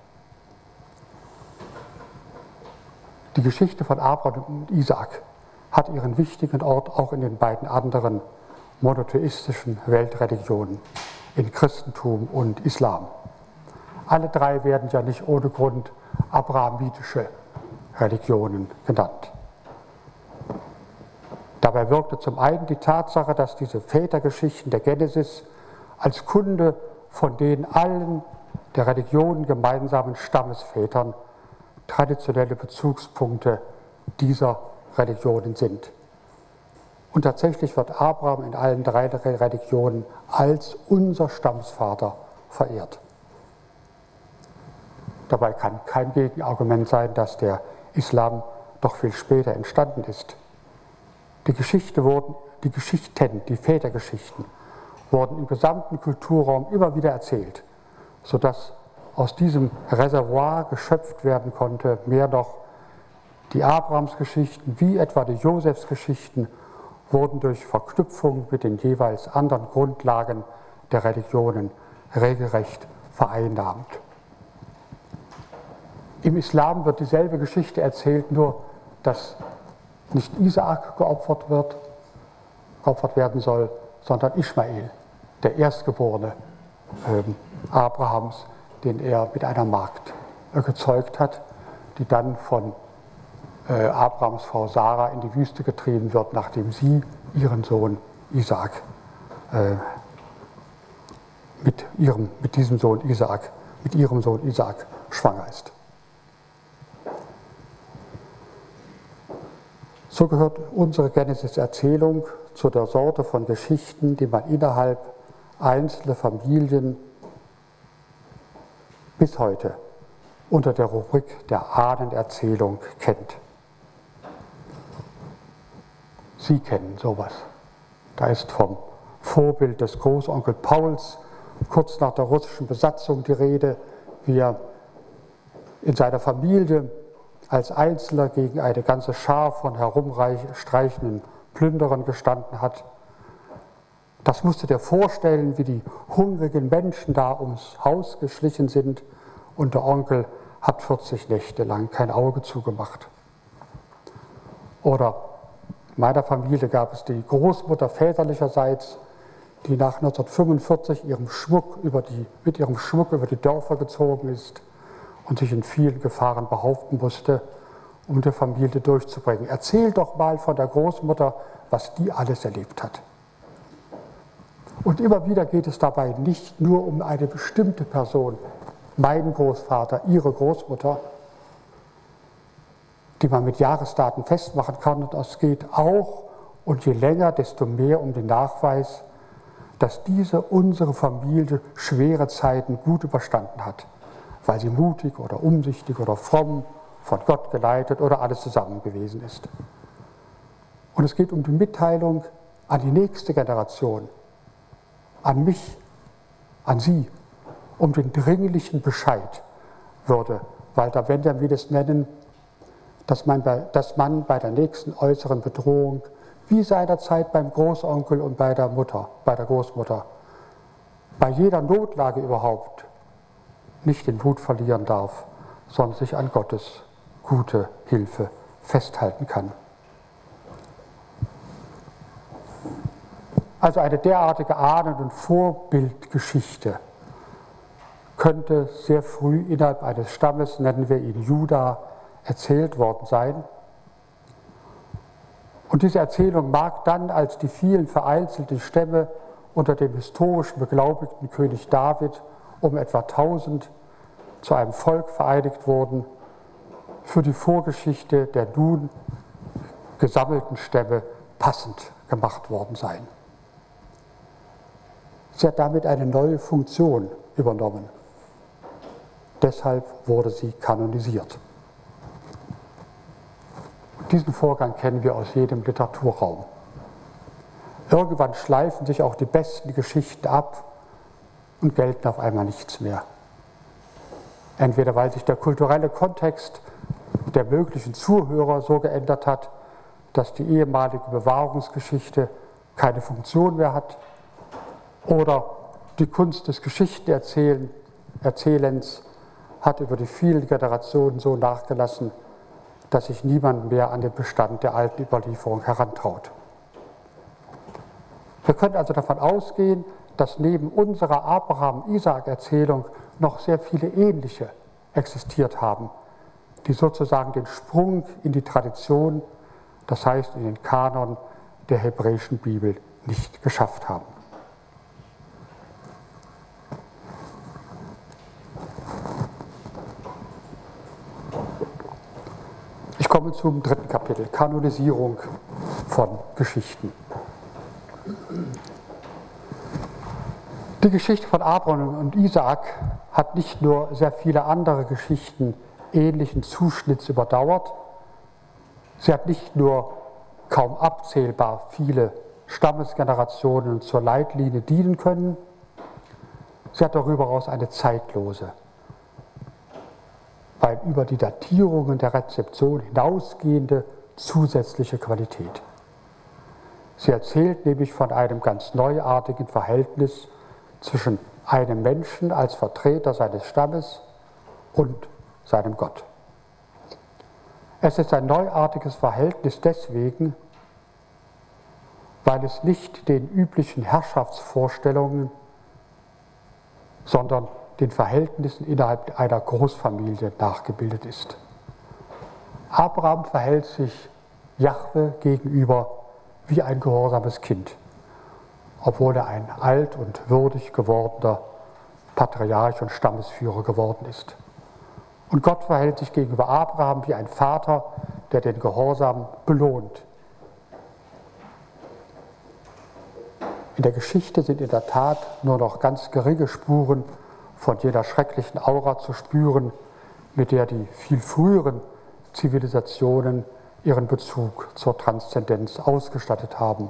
Die Geschichte von Abraham und Isaak hat ihren wichtigen Ort auch in den beiden anderen monotheistischen Weltreligionen, in Christentum und Islam. Alle drei werden ja nicht ohne Grund abrahamitische Religionen genannt. Dabei wirkte zum einen die Tatsache, dass diese Vätergeschichten der Genesis als Kunde von den allen der Religionen gemeinsamen Stammesvätern traditionelle Bezugspunkte dieser Religionen sind. Und tatsächlich wird Abraham in allen drei Religionen als unser Stammesvater verehrt. Dabei kann kein Gegenargument sein, dass der Islam doch viel später entstanden ist. Die Vätergeschichten wurden im gesamten Kulturraum immer wieder erzählt, sodass aus diesem Reservoir geschöpft werden konnte, mehr noch die Abrahamsgeschichten wie etwa die Josefsgeschichten wurden durch Verknüpfung mit den jeweils anderen Grundlagen der Religionen regelrecht vereinnahmt. Im Islam wird dieselbe Geschichte erzählt, nur dass nicht Isaak geopfert werden soll, sondern Ismael, der Erstgeborene Abrahams, den er mit einer Magd gezeugt hat, die dann von Abrahams Frau Sarah in die Wüste getrieben wird, nachdem sie ihren Sohn Isaak mit ihrem Sohn Isaak schwanger ist. So gehört unsere Genesis-Erzählung zu der Sorte von Geschichten, die man innerhalb einzelner Familien bis heute unter der Rubrik der Ahnenerzählung kennt. Sie kennen sowas. Da ist vom Vorbild des Großonkel Pauls kurz nach der russischen Besatzung die Rede, wie er in seiner Familie als Einzelner gegen eine ganze Schar von herumstreichenden Plünderern gestanden hat. Das musst du dir vorstellen, wie die hungrigen Menschen da ums Haus geschlichen sind und der Onkel hat 40 Nächte lang kein Auge zugemacht. Oder in meiner Familie gab es die Großmutter väterlicherseits, die nach 1945 mit ihrem Schmuck über die Dörfer gezogen ist und sich in vielen Gefahren behaupten musste, um die Familie durchzubringen. Erzähl doch mal von der Großmutter, was die alles erlebt hat. Und immer wieder geht es dabei nicht nur um eine bestimmte Person, mein Großvater, ihre Großmutter, die man mit Jahresdaten festmachen kann. Und es geht auch, und je länger, desto mehr um den Nachweis, dass unsere Familie schwere Zeiten gut überstanden hat, weil sie mutig oder umsichtig oder fromm, von Gott geleitet oder alles zusammen gewesen ist. Und es geht um die Mitteilung an die nächste Generation, an mich, an Sie, um den dringlichen Bescheid würde Walter Benjamin es nennen, dass man bei der nächsten äußeren Bedrohung, wie seinerzeit beim Großonkel und bei der Großmutter, bei jeder Notlage überhaupt, nicht den Mut verlieren darf, sondern sich an Gottes gute Hilfe festhalten kann. Also eine derartige Ahnen- und Vorbildgeschichte könnte sehr früh innerhalb eines Stammes, nennen wir ihn Juda, erzählt worden sein. Und diese Erzählung mag dann, als die vielen vereinzelten Stämme unter dem historisch beglaubigten König David um etwa 1000 zu einem Volk vereinigt wurden, für die Vorgeschichte der nun gesammelten Stämme passend gemacht worden sein. Sie hat damit eine neue Funktion übernommen. Deshalb wurde sie kanonisiert. Diesen Vorgang kennen wir aus jedem Literaturraum. Irgendwann schleifen sich auch die besten Geschichten ab und gelten auf einmal nichts mehr. Entweder weil sich der kulturelle Kontext der möglichen Zuhörer so geändert hat, dass die ehemalige Bewahrungsgeschichte keine Funktion mehr hat, oder die Kunst des Geschichtenerzählens hat über die vielen Generationen so nachgelassen, dass sich niemand mehr an den Bestand der alten Überlieferung herantraut. Wir können also davon ausgehen, dass neben unserer Abraham-Isaak-Erzählung noch sehr viele ähnliche existiert haben, die sozusagen den Sprung in die Tradition, das heißt in den Kanon der hebräischen Bibel, nicht geschafft haben. Ich komme zum dritten Kapitel, Kanonisierung von Geschichten. Die Geschichte von Abraham und Isaak hat nicht nur sehr viele andere Geschichten ähnlichen Zuschnitts überdauert, sie hat nicht nur kaum abzählbar viele Stammesgenerationen zur Leitlinie dienen können, sie hat darüber hinaus eine zeitlose, weil über die Datierungen der Rezeption hinausgehende zusätzliche Qualität. Sie erzählt nämlich von einem ganz neuartigen Verhältnis zwischen einem Menschen als Vertreter seines Stammes und seinem Gott. Es ist ein neuartiges Verhältnis deswegen, weil es nicht den üblichen Herrschaftsvorstellungen, sondern den Verhältnissen innerhalb einer Großfamilie nachgebildet ist. Abraham verhält sich Jahwe gegenüber wie ein gehorsames Kind, obwohl er ein alt und würdig gewordener Patriarch und Stammesführer geworden ist. Und Gott verhält sich gegenüber Abraham wie ein Vater, der den Gehorsam belohnt. In der Geschichte sind in der Tat nur noch ganz geringe Spuren von jener schrecklichen Aura zu spüren, mit der die viel früheren Zivilisationen ihren Bezug zur Transzendenz ausgestattet haben,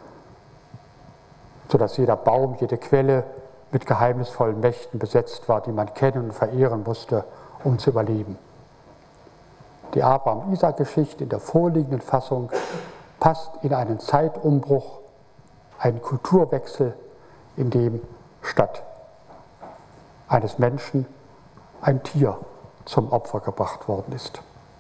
sodass jeder Baum, jede Quelle mit geheimnisvollen Mächten besetzt war, die man kennen und verehren musste, um zu überleben. Die Abraham-Isaak-Geschichte in der vorliegenden Fassung passt in einen Zeitumbruch, einen Kulturwechsel, in dem statt eines Menschen ein Tier zum Opfer gebracht worden ist.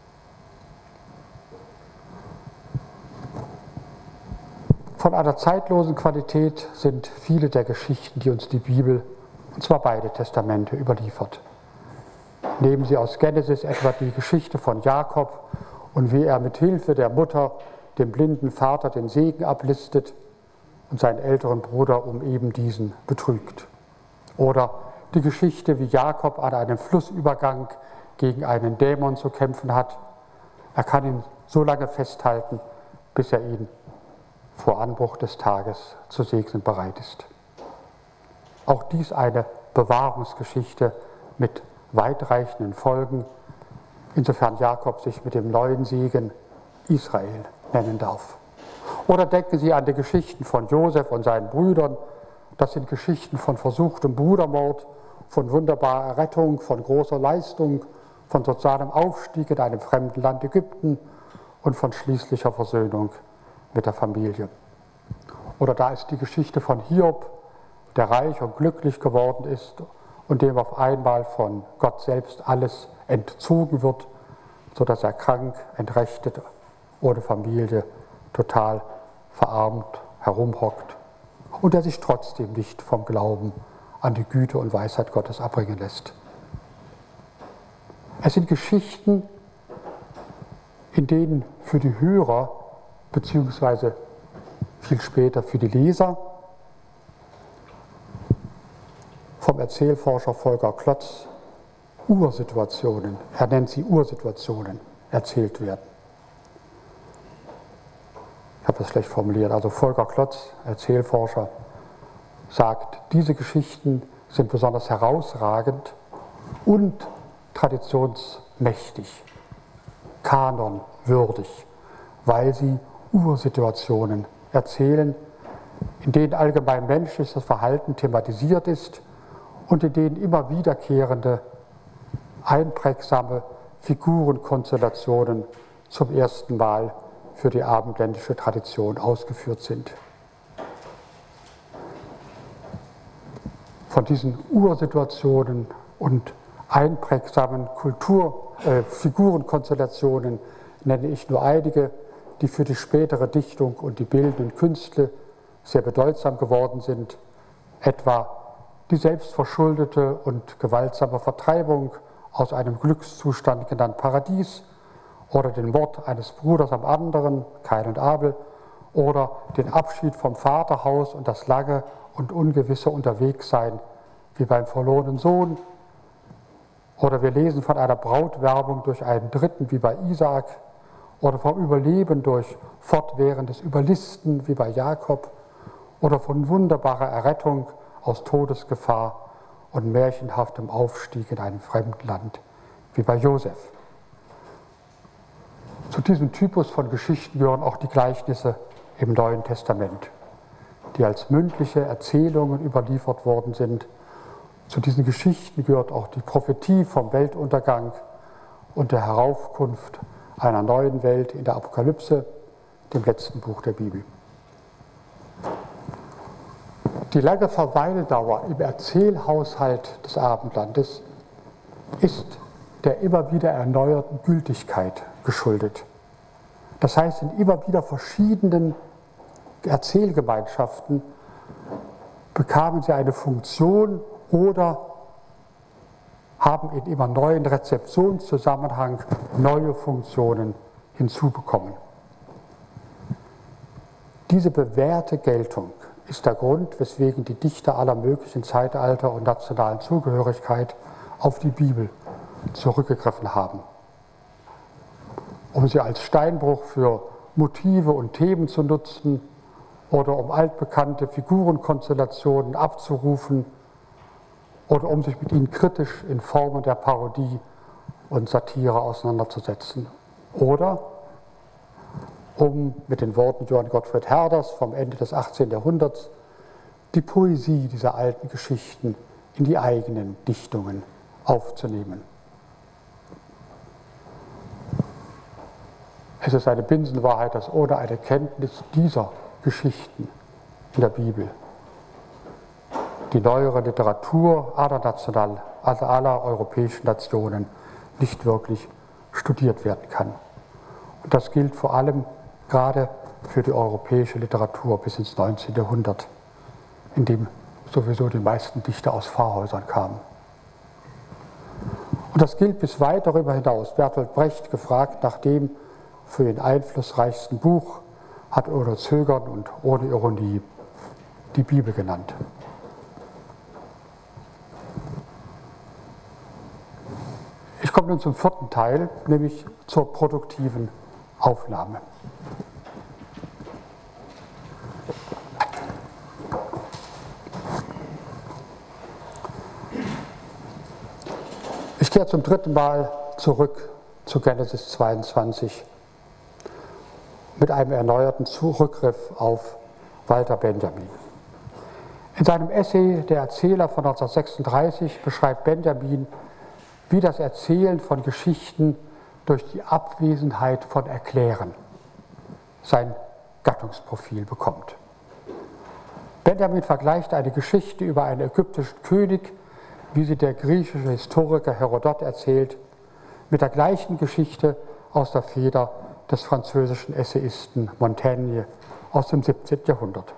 Von einer zeitlosen Qualität sind viele der Geschichten, die uns die Bibel, und zwar beide Testamente, überliefert. Nehmen Sie aus Genesis etwa die Geschichte von Jakob und wie er mit Hilfe der Mutter dem blinden Vater den Segen ablistet und seinen älteren Bruder um eben diesen betrügt. Oder die Geschichte, wie Jakob an einem Flussübergang gegen einen Dämon zu kämpfen hat. Er kann ihn so lange festhalten, bis er ihn vor Anbruch des Tages zu segnen bereit ist. Auch dies eine Bewahrungsgeschichte mit weitreichenden Folgen, insofern Jakob sich mit dem neuen Segen Israel nennen darf. Oder denken Sie an die Geschichten von Josef und seinen Brüdern. Das sind Geschichten von versuchtem Brudermord, von wunderbarer Errettung, von großer Leistung, von sozialem Aufstieg in einem fremden Land Ägypten und von schließlicher Versöhnung mit der Familie. Oder da ist die Geschichte von Hiob, der reich und glücklich geworden ist und dem auf einmal von Gott selbst alles entzogen wird, sodass er krank, entrechtet, ohne Familie, total verarmt herumhockt und der sich trotzdem nicht vom Glauben an die Güte und Weisheit Gottes abbringen lässt. Es sind Geschichten, in denen für die Hörer beziehungsweise viel später für die Leser vom Erzählforscher Volker Klotz Ursituationen, er nennt sie Ursituationen, erzählt werden. Ich habe das schlecht formuliert, also Volker Klotz, Erzählforscher, sagt, diese Geschichten sind besonders herausragend und traditionsmächtig, kanonwürdig, weil sie Ursituationen erzählen, in denen allgemein menschliches Verhalten thematisiert ist und in denen immer wiederkehrende, einprägsame Figurenkonstellationen zum ersten Mal für die abendländische Tradition ausgeführt sind. Von diesen Ursituationen und einprägsamen Figurenkonstellationen nenne ich nur einige, die für die spätere Dichtung und die bildenden Künste sehr bedeutsam geworden sind, etwa die selbstverschuldete und gewaltsame Vertreibung aus einem Glückszustand genannt Paradies oder den Mord eines Bruders am anderen, Kain und Abel, oder den Abschied vom Vaterhaus und das lange und ungewisse Unterwegssein, wie beim verlorenen Sohn. Oder wir lesen von einer Brautwerbung durch einen Dritten, wie bei Isaak, oder vom Überleben durch fortwährendes Überlisten, wie bei Jakob, oder von wunderbarer Errettung aus Todesgefahr und märchenhaftem Aufstieg in einem fremden Land, wie bei Josef. Zu diesem Typus von Geschichten gehören auch die Gleichnisse im Neuen Testament, die als mündliche Erzählungen überliefert worden sind. Zu diesen Geschichten gehört auch die Prophetie vom Weltuntergang und der Heraufkunft einer neuen Welt in der Apokalypse, dem letzten Buch der Bibel. Die lange Verweildauer im Erzählhaushalt des Abendlandes ist der immer wieder erneuerten Gültigkeit geschuldet. Das heißt, in immer wieder verschiedenen Erzählgemeinschaften bekamen sie eine Funktion oder haben in immer neuen Rezeptionszusammenhang neue Funktionen hinzubekommen. Diese bewährte Geltung ist der Grund, weswegen die Dichter aller möglichen Zeitalter und nationalen Zugehörigkeit auf die Bibel zurückgegriffen haben, um sie als Steinbruch für Motive und Themen zu nutzen oder um altbekannte Figurenkonstellationen abzurufen oder um sich mit ihnen kritisch in Formen der Parodie und Satire auseinanderzusetzen. Oder um mit den Worten Johann Gottfried Herders vom Ende des 18. Jahrhunderts die Poesie dieser alten Geschichten in die eigenen Dichtungen aufzunehmen. Es ist eine Binsenwahrheit, dass ohne eine Kenntnis dieser Geschichten in der Bibel die neuere Literatur aller europäischen Nationen nicht wirklich studiert werden kann. Und das gilt vor allem gerade für die europäische Literatur bis ins 19. Jahrhundert, in dem sowieso die meisten Dichter aus Pfarrhäusern kamen. Und das gilt bis weit darüber hinaus. Bertolt Brecht, gefragt nach dem für ihn einflussreichsten Buch, hat ohne Zögern und ohne Ironie die Bibel genannt. Ich komme nun zum vierten Teil, nämlich zur produktiven Aufnahme. Ich kehre zum dritten Mal zurück zu Genesis 22 mit einem erneuerten Rückgriff auf Walter Benjamin. In seinem Essay Der Erzähler von 1936 beschreibt Benjamin, wie das Erzählen von Geschichten durch die Abwesenheit von Erklären sein Gattungsprofil bekommt. Benjamin vergleicht eine Geschichte über einen ägyptischen König, wie sie der griechische Historiker Herodot erzählt, mit der gleichen Geschichte aus der Feder des französischen Essayisten Montaigne aus dem 17. Jahrhundert.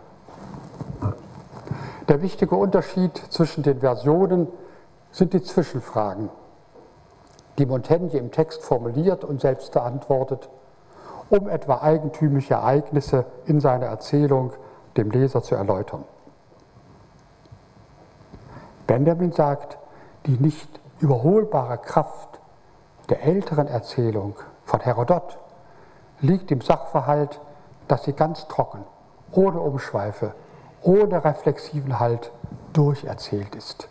Der wichtige Unterschied zwischen den Versionen sind die Zwischenfragen, die Montaigne im Text formuliert und selbst beantwortet, um etwa eigentümliche Ereignisse in seiner Erzählung dem Leser zu erläutern. Benjamin sagt, die nicht überholbare Kraft der älteren Erzählung von Herodot liegt im Sachverhalt, dass sie ganz trocken, ohne Umschweife, ohne reflexiven Halt durcherzählt ist.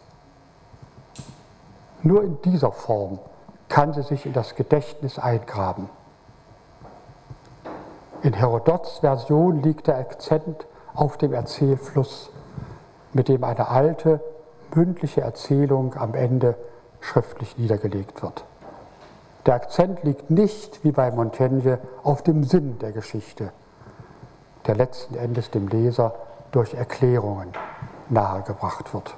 Nur in dieser Form kann sie sich in das Gedächtnis eingraben. In Herodots Version liegt der Akzent auf dem Erzählfluss, mit dem eine alte, mündliche Erzählung am Ende schriftlich niedergelegt wird. Der Akzent liegt nicht, wie bei Montaigne, auf dem Sinn der Geschichte, der letzten Endes dem Leser durch Erklärungen nahegebracht wird.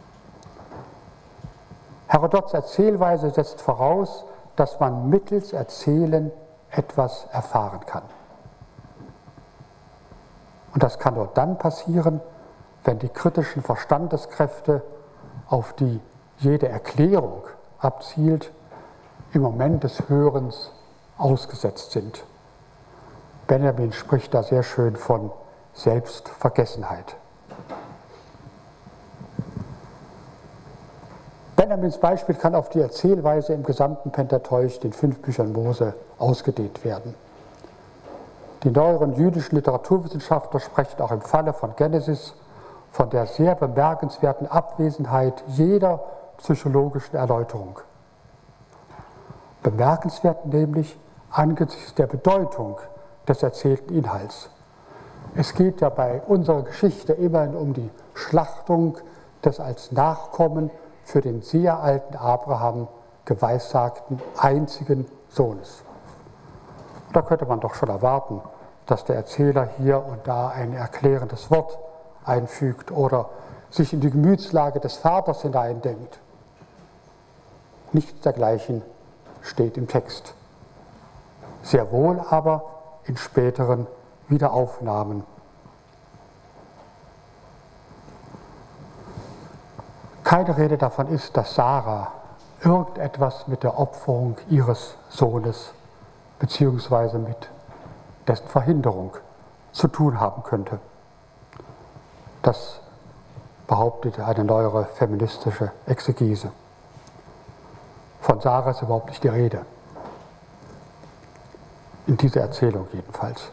Herodots Erzählweise setzt voraus, dass man mittels Erzählen etwas erfahren kann. Und das kann nur dann passieren, wenn die kritischen Verstandeskräfte, auf die jede Erklärung abzielt, im Moment des Hörens ausgesetzt sind. Benjamin spricht da sehr schön von Selbstvergessenheit. Benjamins Beispiel kann auf die Erzählweise im gesamten Pentateuch, den 5 Büchern Mose, ausgedehnt werden. Die neueren jüdischen Literaturwissenschaftler sprechen auch im Falle von Genesis von der sehr bemerkenswerten Abwesenheit jeder psychologischen Erläuterung. Bemerkenswert nämlich angesichts der Bedeutung des erzählten Inhalts. Es geht ja bei unserer Geschichte immerhin um die Schlachtung des als Nachkommen für den sehr alten Abraham geweissagten einzigen Sohnes. Da könnte man doch schon erwarten, dass der Erzähler hier und da ein erklärendes Wort einfügt oder sich in die Gemütslage des Vaters hineindenkt. Nichts dergleichen steht im Text. Sehr wohl aber in späteren Wiederaufnahmen. Keine Rede davon ist, dass Sarah irgendetwas mit der Opferung ihres Sohnes beziehungsweise mit dessen Verhinderung zu tun haben könnte. Das behauptet eine neuere feministische Exegese. Von Sarah ist überhaupt nicht die Rede. In dieser Erzählung jedenfalls.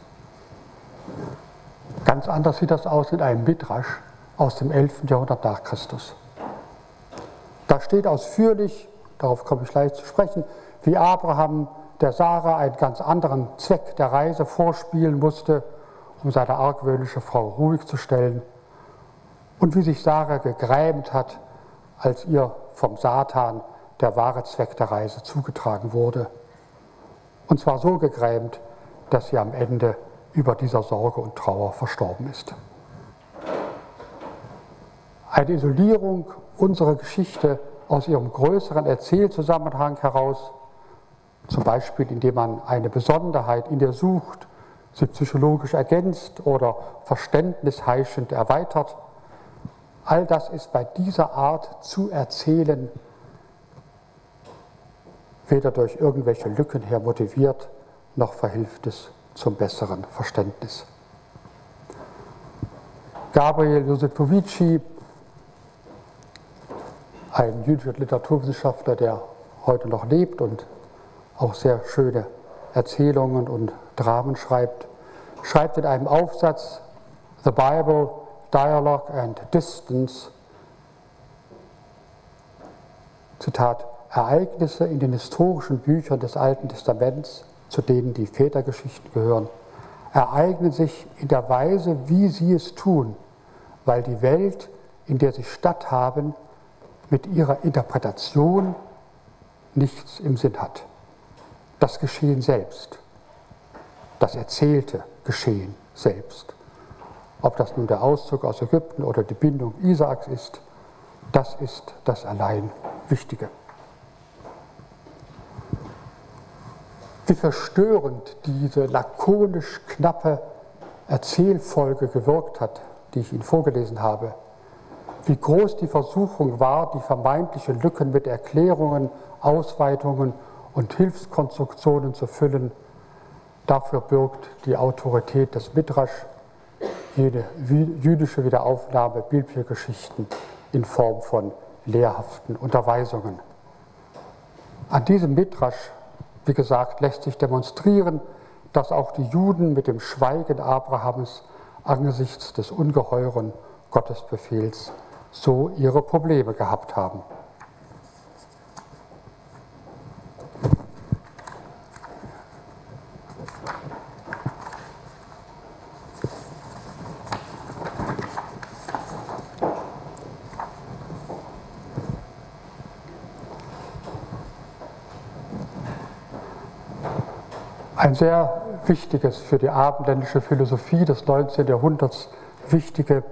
Ganz anders sieht das aus in einem Midrasch aus dem 11. Jahrhundert nach Christus. Da steht ausführlich, darauf komme ich gleich zu sprechen, wie Abraham der Sarah einen ganz anderen Zweck der Reise vorspielen musste, um seine argwöhnische Frau ruhig zu stellen, und wie sich Sarah gegrämt hat, als ihr vom Satan der wahre Zweck der Reise zugetragen wurde. Und zwar so gegrämt, dass sie am Ende über dieser Sorge und Trauer verstorben ist. Eine Isolierung unserer Geschichte aus ihrem größeren Erzählzusammenhang heraus, zum Beispiel indem man eine Besonderheit in ihr sucht, sie psychologisch ergänzt oder verständnisheischend erweitert, all das ist bei dieser Art zu erzählen weder durch irgendwelche Lücken her motiviert, noch verhilft es zum besseren Verständnis. Gabriel Josipovici, ein jüdischer Literaturwissenschaftler, der heute noch lebt und auch sehr schöne Erzählungen und Dramen schreibt in einem Aufsatz The Bible, Dialogue and Distance, Zitat, Ereignisse in den historischen Büchern des Alten Testaments, zu denen die Vätergeschichten gehören, ereignen sich in der Weise, wie sie es tun, weil die Welt, in der sie statthaben, mit ihrer Interpretation nichts im Sinn hat. Das Geschehen selbst, das erzählte Geschehen selbst, ob das nun der Auszug aus Ägypten oder die Bindung Isaaks ist, das ist das allein Wichtige. Wie verstörend diese lakonisch knappe Erzählfolge gewirkt hat, die ich Ihnen vorgelesen habe, wie groß die Versuchung war, die vermeintlichen Lücken mit Erklärungen, Ausweitungen und Hilfskonstruktionen zu füllen, dafür bürgt die Autorität des Midrasch, jede jüdische Wiederaufnahme biblischer Geschichten in Form von lehrhaften Unterweisungen An diesem Midrasch, wie gesagt, lässt sich demonstrieren, dass auch die Juden mit dem Schweigen Abrahams angesichts des ungeheuren Gottesbefehls so ihre Probleme gehabt haben. Ein sehr wichtiges, für die abendländische Philosophie des 19. Jahrhunderts wichtiges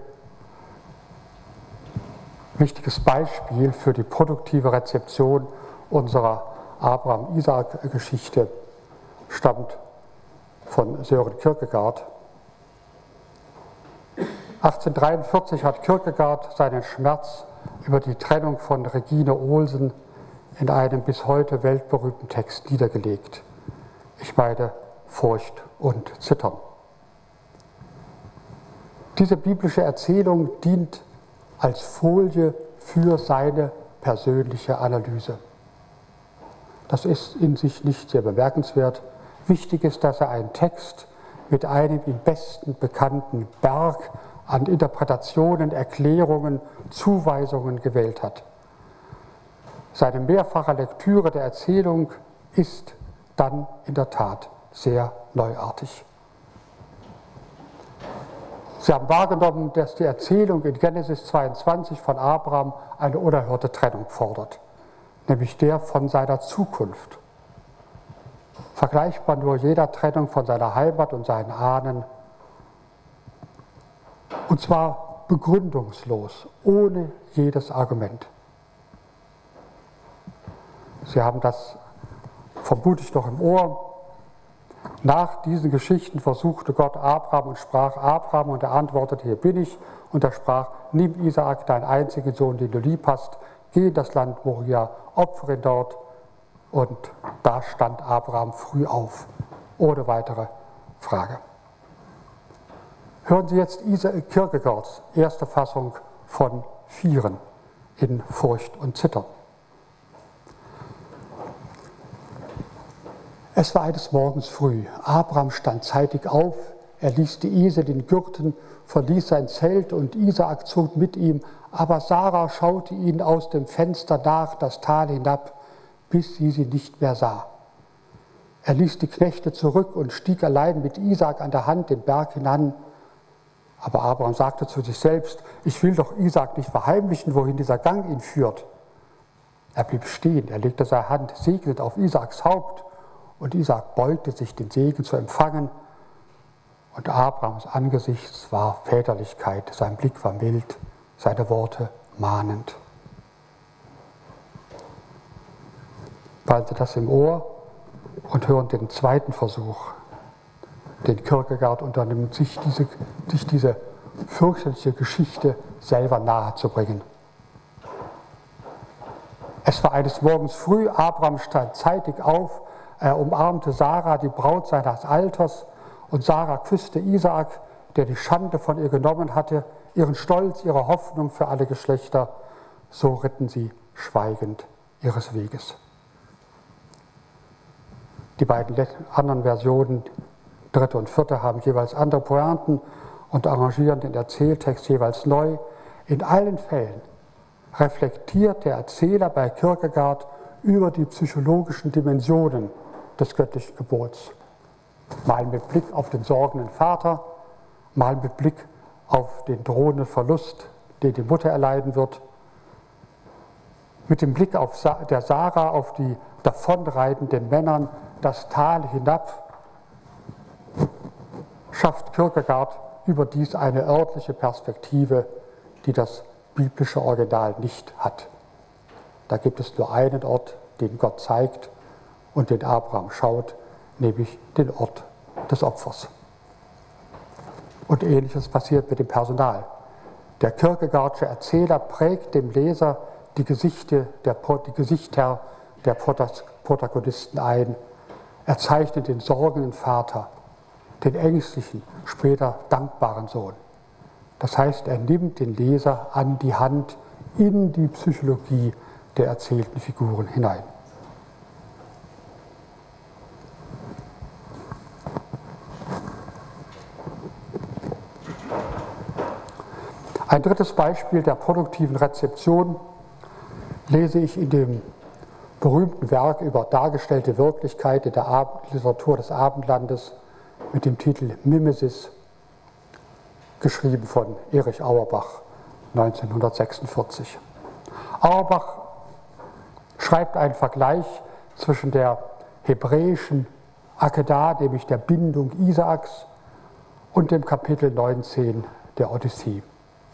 Beispiel für die produktive Rezeption unserer Abraham-Isaak-Geschichte stammt von Søren Kierkegaard. 1843 hat Kierkegaard seinen Schmerz über die Trennung von Regine Olsen in einem bis heute weltberühmten Text niedergelegt. Ich meine Furcht und Zittern. Diese biblische Erzählung dient als Folie für seine persönliche Analyse. Das ist in sich nicht sehr bemerkenswert. Wichtig ist, dass er einen Text mit einem ihm besten bekannten Berg an Interpretationen, Erklärungen, Zuweisungen gewählt hat. Seine mehrfache Lektüre der Erzählung ist dann in der Tat sehr neuartig. Sie haben wahrgenommen, dass die Erzählung in Genesis 22 von Abraham eine unerhörte Trennung fordert, nämlich der von seiner Zukunft. Vergleichbar nur jeder Trennung von seiner Heimat und seinen Ahnen. Und zwar begründungslos, ohne jedes Argument. Sie haben das vermutlich noch im Ohr. Nach diesen Geschichten versuchte Gott Abraham und sprach Abraham und er antwortete, hier bin ich. Und er sprach, nimm Isaak, deinen einzigen Sohn, den du lieb hast, geh in das Land Moria, opfere ihn dort. Und da stand Abraham früh auf, ohne weitere Frage. Hören Sie jetzt Kierkegaards erste Fassung von Vieren in Furcht und Zittern. Es war eines Morgens früh. Abraham stand zeitig auf, er ließ die Eselin gürten, verließ sein Zelt und Isaak zog mit ihm, aber Sarah schaute ihnen aus dem Fenster nach das Tal hinab, bis sie nicht mehr sah. Er ließ die Knechte zurück und stieg allein mit Isaak an der Hand den Berg hinan. Aber Abraham sagte zu sich selbst, ich will doch Isaak nicht verheimlichen, wohin dieser Gang ihn führt. Er blieb stehen, er legte seine Hand segnend auf Isaaks Haupt, und Isaak beugte sich, den Segen zu empfangen. Und Abrahams Angesicht war Väterlichkeit, sein Blick war mild, seine Worte mahnend. Behalten Sie das im Ohr und hören den zweiten Versuch, den Kierkegaard unternimmt, sich diese fürchterliche Geschichte selber nahezubringen. Es war eines Morgens früh, Abraham stand zeitig auf, er umarmte Sarah, die Braut seines Alters, und Sarah küsste Isaak, der die Schande von ihr genommen hatte, ihren Stolz, ihre Hoffnung für alle Geschlechter. So ritten sie schweigend ihres Weges. Die beiden anderen Versionen, dritte und vierte, haben jeweils andere Pointen und arrangieren den Erzähltext jeweils neu. In allen Fällen reflektiert der Erzähler bei Kierkegaard über die psychologischen Dimensionen des göttlichen Gebots. Mal mit Blick auf den sorgenden Vater, mal mit Blick auf den drohenden Verlust, den die Mutter erleiden wird. Mit dem Blick auf der Sarah, auf die davonreitenden Männern, das Tal hinab, schafft Kierkegaard überdies eine örtliche Perspektive, die das biblische Original nicht hat. Da gibt es nur einen Ort, den Gott zeigt und den Abraham schaut, nämlich den Ort des Opfers. Und Ähnliches passiert mit dem Personal. Der Kierkegaardsche Erzähler prägt dem Leser die Gesichter der Protagonisten ein. Er zeichnet den sorgenden Vater, den ängstlichen, später dankbaren Sohn. Das heißt, er nimmt den Leser an die Hand in die Psychologie der erzählten Figuren hinein. Ein drittes Beispiel der produktiven Rezeption lese ich in dem berühmten Werk über dargestellte Wirklichkeit in der Literatur des Abendlandes mit dem Titel Mimesis, geschrieben von Erich Auerbach 1946. Auerbach schreibt einen Vergleich zwischen der hebräischen Akedah, nämlich der Bindung Isaaks, und dem Kapitel 19 der Odyssee.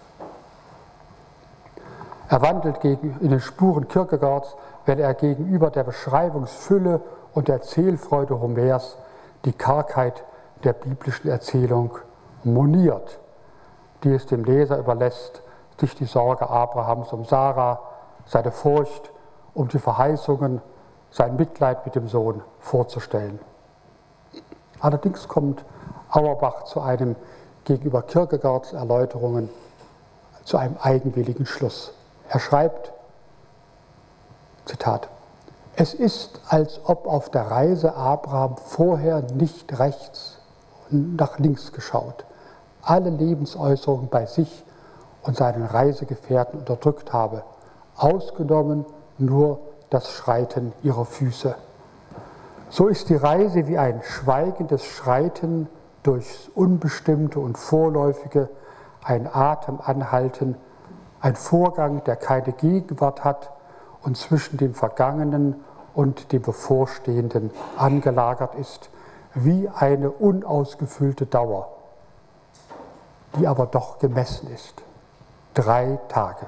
Er wandelt in den Spuren Kierkegaards, wenn er gegenüber der Beschreibungsfülle und der Erzählfreude Homers die Kargheit der biblischen Erzählung moniert, die es dem Leser überlässt, sich die Sorge Abrahams um Sarah, seine Furcht um die Verheißungen, sein Mitleid mit dem Sohn vorzustellen. Allerdings kommt Auerbach zu einem gegenüber Kierkegaards Erläuterungen zu einem eigenwilligen Schluss. Er schreibt, Zitat, es ist, als ob auf der Reise Abraham vorher nicht rechts und nach links geschaut, alle Lebensäußerungen bei sich und seinen Reisegefährten unterdrückt habe, ausgenommen nur das Schreiten ihrer Füße. So ist die Reise wie ein schweigendes Schreiten durchs Unbestimmte und Vorläufige, ein Atemanhalten, ein Vorgang, der keine Gegenwart hat und zwischen dem Vergangenen und dem Bevorstehenden angelagert ist, wie eine unausgefüllte Dauer, die aber doch gemessen ist. 3 Tage.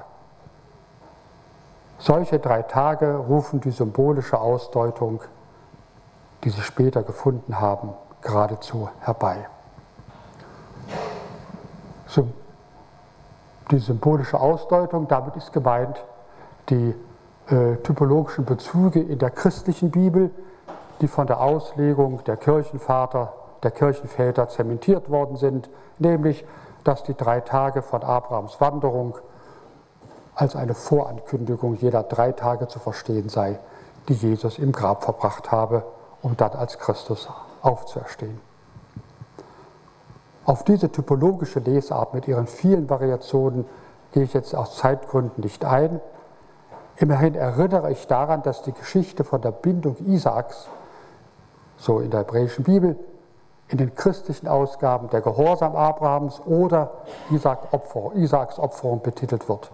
Solche 3 Tage rufen die symbolische Ausdeutung, die sie später gefunden haben, geradezu herbei. Die symbolische Ausdeutung, damit ist gemeint die typologischen Bezüge in der christlichen Bibel, die von der Auslegung der Kirchenväter zementiert worden sind, nämlich, dass die 3 Tage von Abrahams Wanderung als eine Vorankündigung jener 3 Tage zu verstehen sei, die Jesus im Grab verbracht habe, um dann als Christus aufzuerstehen. Auf diese typologische Lesart mit ihren vielen Variationen gehe ich jetzt aus Zeitgründen nicht ein. Immerhin erinnere ich daran, dass die Geschichte von der Bindung Isaaks, so in der hebräischen Bibel, in den christlichen Ausgaben der Gehorsam Abrahams oder Isaaks Opferung betitelt wird.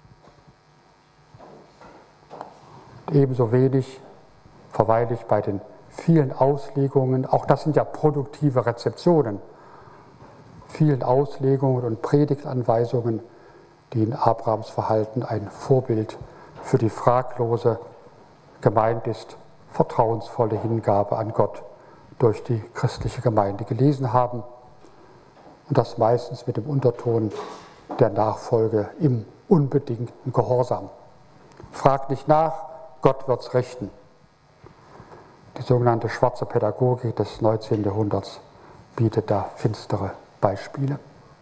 Und ebenso wenig verweile ich bei den vielen Auslegungen, auch das sind ja produktive Rezeptionen, vielen Auslegungen und Predigtanweisungen, die in Abrahams Verhalten ein Vorbild für die fraglose, gemeint ist, vertrauensvolle Hingabe an Gott durch die christliche Gemeinde gelesen haben und das meistens mit dem Unterton der Nachfolge im unbedingten Gehorsam. Fragt nicht nach, Gott wird's richten. Die sogenannte schwarze Pädagogik des 19. Jahrhunderts bietet da finstere Beispiele.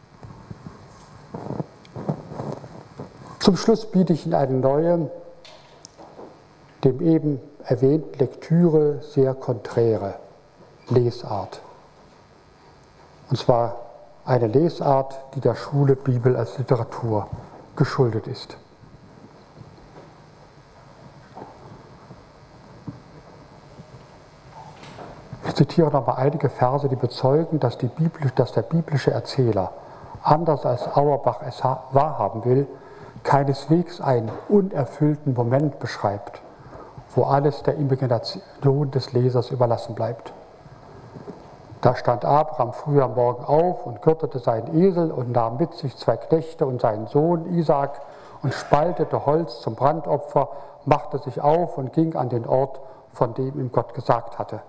Zum Schluss biete ich Ihnen eine neue, dem eben erwähnten Lektüre sehr konträre Lesart. Und zwar eine Lesart, die der Schule Bibel als Literatur geschuldet ist. Ich zitiere nochmal einige Verse, die bezeugen, dass der biblische Erzähler, anders als Auerbach es wahrhaben will, keineswegs einen unerfüllten Moment beschreibt, wo alles der Imagination des Lesers überlassen bleibt. Da stand Abraham früh am Morgen auf und gürtete seinen Esel und nahm mit sich 2 Knechte und seinen Sohn Isaak und spaltete Holz zum Brandopfer, machte sich auf und ging an den Ort, von dem ihm Gott gesagt hatte.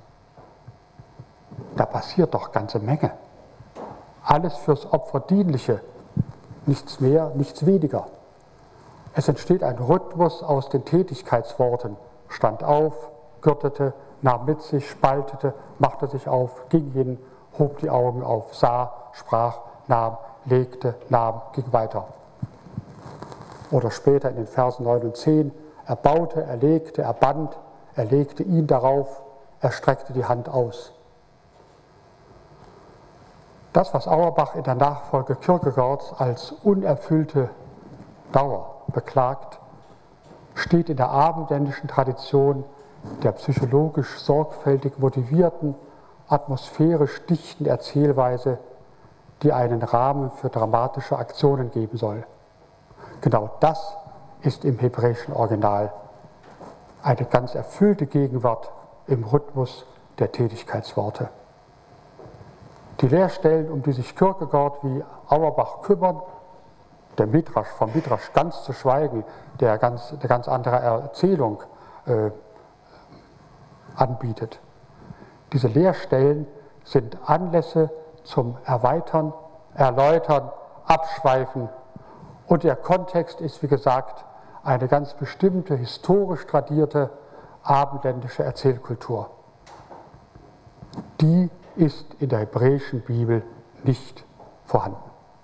Da passiert doch ganze Menge. Alles fürs Opfer Dienliche, nichts mehr, nichts weniger. Es entsteht ein Rhythmus aus den Tätigkeitsworten. Stand auf, gürtete, nahm mit sich, spaltete, machte sich auf, ging hin, hob die Augen auf, sah, sprach, nahm, legte, nahm, ging weiter. Oder später in den Versen 9 und 10, er baute, er legte, er band, er legte ihn darauf, er streckte die Hand aus. Das, was Auerbach in der Nachfolge Kierkegaards als unerfüllte Dauer beklagt, steht in der abendländischen Tradition der psychologisch sorgfältig motivierten, atmosphärisch dichten Erzählweise, die einen Rahmen für dramatische Aktionen geben soll. Genau das ist im hebräischen Original eine ganz erfüllte Gegenwart im Rhythmus der Tätigkeitsworte. Die Leerstellen, um die sich Kierkegaard wie Auerbach kümmern, der Midrasch, vom Midrasch ganz zu schweigen, der eine ganz andere Erzählung anbietet. Diese Leerstellen sind Anlässe zum Erweitern, Erläutern, Abschweifen und der Kontext ist, wie gesagt, eine ganz bestimmte, historisch tradierte abendländische Erzählkultur. Die ist in der hebräischen Bibel nicht vorhanden.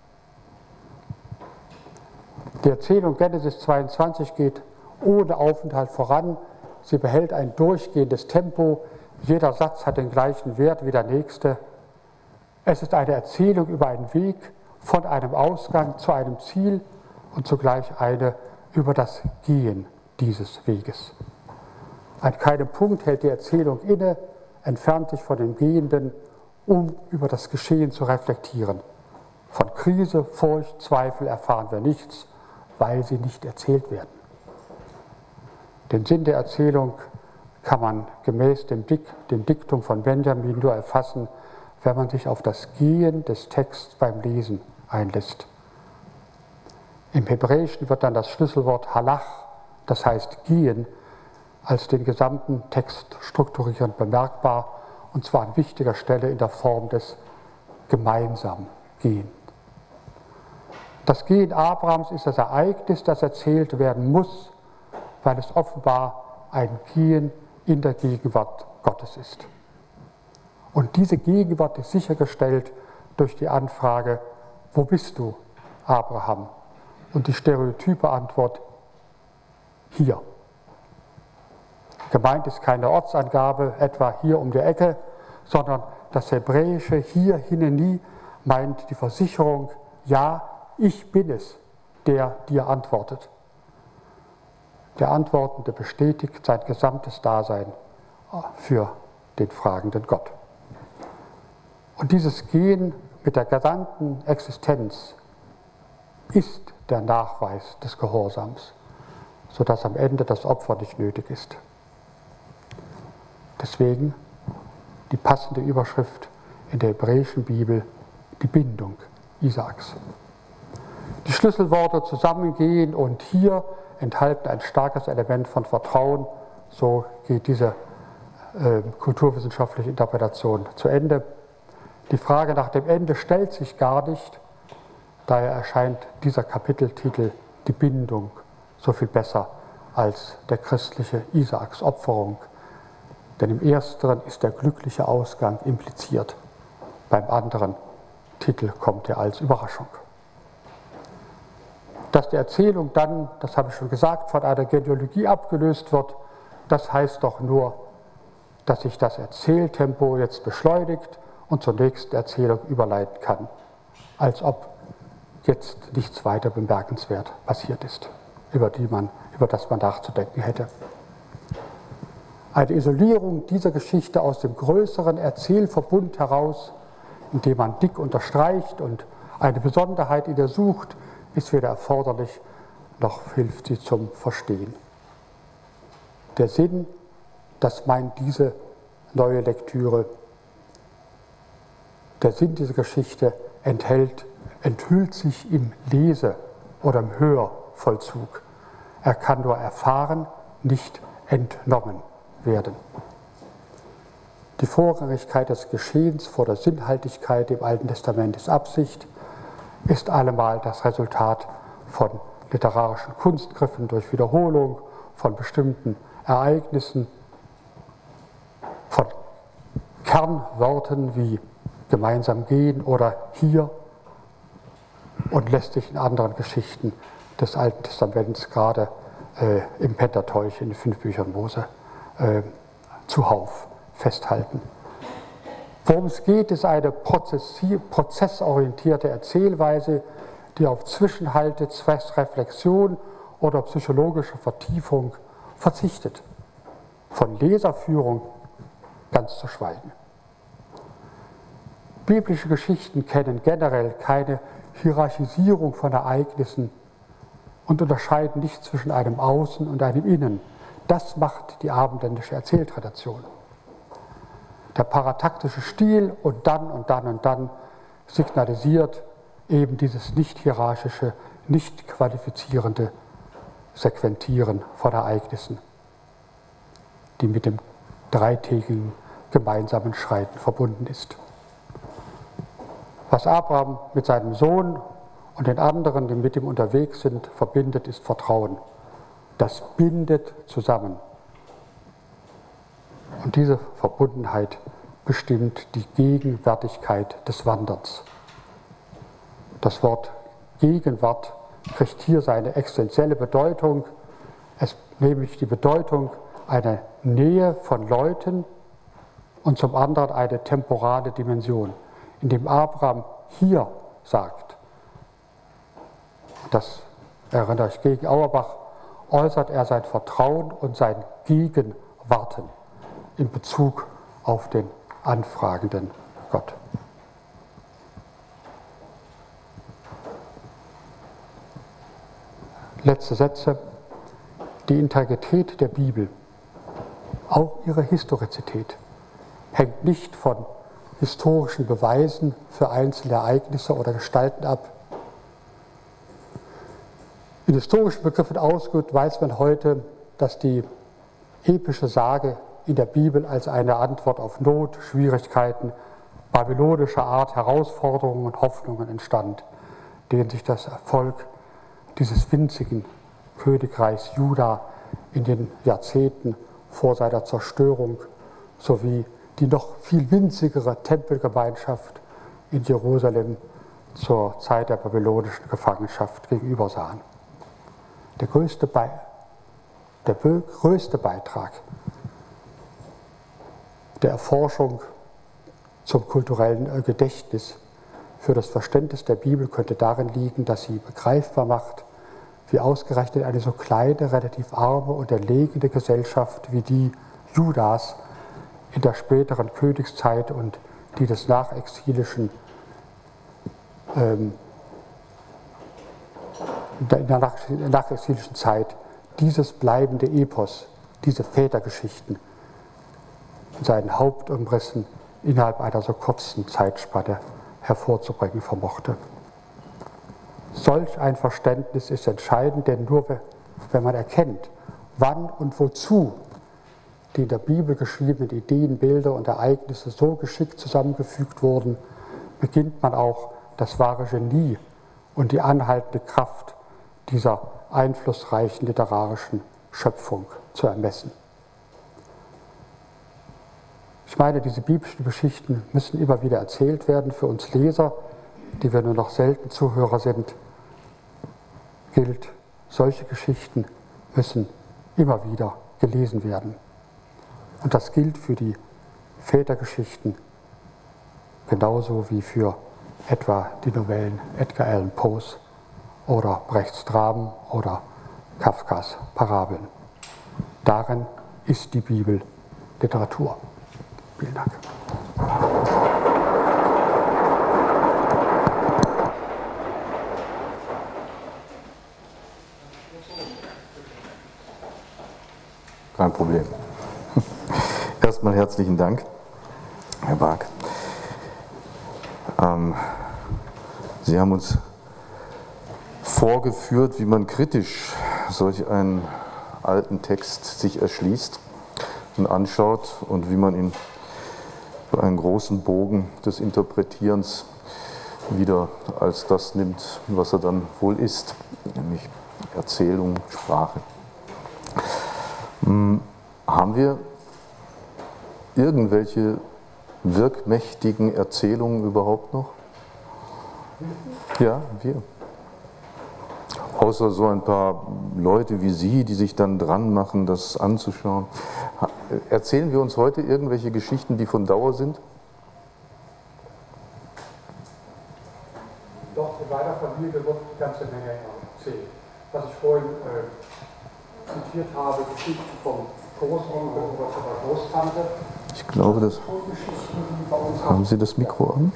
Die Erzählung Genesis 22 geht ohne Aufenthalt voran. Sie behält ein durchgehendes Tempo. Jeder Satz hat den gleichen Wert wie der nächste. Es ist eine Erzählung über einen Weg von einem Ausgang zu einem Ziel und zugleich eine über das Gehen dieses Weges. An keinem Punkt hält die Erzählung inne, entfernt sich von dem Gehenden, um über das Geschehen zu reflektieren. Von Krise, Furcht, Zweifel erfahren wir nichts, weil sie nicht erzählt werden. Den Sinn der Erzählung kann man gemäß dem Diktum von Benjamin nur erfassen, wenn man sich auf das Gehen des Texts beim Lesen einlässt. Im Hebräischen wird dann das Schlüsselwort Halach, das heißt gehen, als den gesamten Text strukturierend bemerkbar, und zwar an wichtiger Stelle in der Form des gemeinsam Gehen. Das Gehen Abrahams ist das Ereignis, das erzählt werden muss, weil es offenbar ein Gehen in der Gegenwart Gottes ist. Und diese Gegenwart ist sichergestellt durch die Anfrage, wo bist du, Abraham? Und die stereotype Antwort, hier. Gemeint ist keine Ortsangabe, etwa hier um die Ecke, sondern das hebräische hier, hineni meint die Versicherung, ja, ich bin es, der dir antwortet. Der Antwortende bestätigt sein gesamtes Dasein für den fragenden Gott. Und dieses Gehen mit der gesamten Existenz ist der Nachweis des Gehorsams, sodass am Ende das Opfer nicht nötig ist. Deswegen die passende Überschrift in der hebräischen Bibel, die Bindung Isaaks. Die Schlüsselworte zusammengehen und hier enthalten ein starkes Element von Vertrauen, so geht diese kulturwissenschaftliche Interpretation zu Ende. Die Frage nach dem Ende stellt sich gar nicht, daher erscheint dieser Kapiteltitel, die Bindung, so viel besser als der christliche Isaaksopferung. Denn im ersteren ist der glückliche Ausgang impliziert, beim anderen Titel kommt er als Überraschung. Dass die Erzählung dann, das habe ich schon gesagt, von einer Genealogie abgelöst wird, das heißt doch nur, dass sich das Erzähltempo jetzt beschleunigt und zur nächsten Erzählung überleiten kann, als ob jetzt nichts weiter bemerkenswert passiert ist, über das man nachzudenken hätte. Eine Isolierung dieser Geschichte aus dem größeren Erzählverbund heraus, indem man dick unterstreicht und eine Besonderheit in ihr sucht, ist weder erforderlich, noch hilft sie zum Verstehen. Der Sinn, das meint diese neue Lektüre, der Sinn dieser Geschichte enthüllt sich im Lese- oder im Hörvollzug. Er kann nur erfahren, nicht entnommen werden. Die Vorrangigkeit des Geschehens vor der Sinnhaltigkeit im Alten Testament ist Absicht, ist allemal das Resultat von literarischen Kunstgriffen durch Wiederholung, von bestimmten Ereignissen, von Kernworten wie gemeinsam gehen oder hier und lässt sich in anderen Geschichten des Alten Testaments, gerade im Pentateuch, in den 5 Büchern Mose, zuhauf festhalten. Worum es geht, ist eine prozessorientierte Erzählweise, die auf Zwischenhalte, Reflexion oder psychologische Vertiefung verzichtet. Von Leserführung ganz zu schweigen. Biblische Geschichten kennen generell keine Hierarchisierung von Ereignissen und unterscheiden nicht zwischen einem Außen und einem Innen. Das macht die abendländische Erzähltradition. Der parataktische Stil und dann signalisiert eben dieses nicht hierarchische, nicht qualifizierende Sequentieren von Ereignissen, die mit dem dreitägigen gemeinsamen Schreiten verbunden ist. Was Abraham mit seinem Sohn und den anderen, die mit ihm unterwegs sind, verbindet, ist Vertrauen. Das bindet zusammen. Und diese Verbundenheit bestimmt die Gegenwärtigkeit des Wanderns. Das Wort Gegenwart kriegt hier seine existenzielle Bedeutung, nämlich die Bedeutung einer Nähe von Leuten und zum anderen eine temporale Dimension, indem Abraham hier sagt, das erinnere ich gegen Auerbach, äußert er sein Vertrauen und sein Gegenwarten in Bezug auf den anfragenden Gott. Letzte Sätze. Die Integrität der Bibel, auch ihre Historizität, hängt nicht von historischen Beweisen für einzelne Ereignisse oder Gestalten ab. In historischen Begriffen ausgedrückt weiß man heute, dass die epische Sage in der Bibel als eine Antwort auf Not, Schwierigkeiten, babylonischer Art, Herausforderungen und Hoffnungen entstand, denen sich das Volk dieses winzigen Königreichs Juda in den Jahrzehnten vor seiner Zerstörung sowie die noch viel winzigere Tempelgemeinschaft in Jerusalem zur Zeit der babylonischen Gefangenschaft gegenübersahen. Der größte Beitrag der Erforschung zum kulturellen Gedächtnis für das Verständnis der Bibel könnte darin liegen, dass sie begreifbar macht, wie ausgerechnet eine so kleine, relativ arme und erlegene Gesellschaft wie die Judas in der späteren Königszeit und die des nachexilischen in der nachexilischen Zeit dieses bleibende Epos, diese Vätergeschichten in seinen Hauptumrissen innerhalb einer so kurzen Zeitspanne hervorzubringen vermochte. Solch ein Verständnis ist entscheidend, denn nur wenn man erkennt, wann und wozu die in der Bibel geschriebenen Ideen, Bilder und Ereignisse so geschickt zusammengefügt wurden, beginnt man auch das wahre Genie und die anhaltende Kraft dieser einflussreichen literarischen Schöpfung zu ermessen. Ich meine, diese biblischen Geschichten müssen immer wieder erzählt werden. Für uns Leser, die wir nur noch selten Zuhörer sind, gilt, solche Geschichten müssen immer wieder gelesen werden. Und das gilt für die Vätergeschichten genauso wie für etwa die Novellen Edgar Allan Poes oder Brechts Dramen oder Kafkas Parabeln. Darin ist die Bibel Literatur. Vielen Dank. Kein Problem. Erstmal herzlichen Dank, Herr Bark. Sie haben uns vorgeführt, wie man kritisch solch einen alten Text sich erschließt und anschaut und wie man ihn für einen großen Bogen des Interpretierens wieder als das nimmt, was er dann wohl ist, nämlich Erzählung, Sprache. Haben wir irgendwelche wirkmächtigen Erzählungen überhaupt noch? Ja, wir. Außer so ein paar Leute wie Sie, die sich dann dran machen, das anzuschauen. Erzählen wir uns heute irgendwelche Geschichten, die von Dauer sind? in meiner Familie wird eine ganze Menge erzählt. Was ich vorhin zitiert habe, Geschichten vom Großonkel oder von der Großtante. Ich glaube, das. Haben Sie das Mikro an?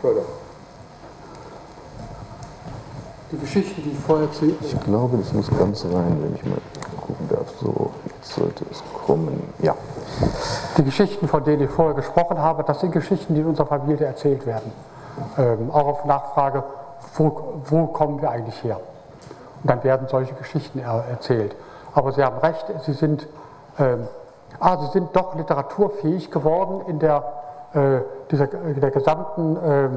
Die Geschichten, die ich vorher erzählt habe. Ich glaube, das muss ganz rein, wenn ich mal gucken darf. So, jetzt sollte es kommen. Ja. Die Geschichten, von denen ich vorher gesprochen habe, das sind Geschichten, die in unserer Familie erzählt werden. Auch auf Nachfrage, wo kommen wir eigentlich her? Und dann werden solche Geschichten erzählt. Aber Sie haben recht, sie sind doch literaturfähig geworden in der gesamten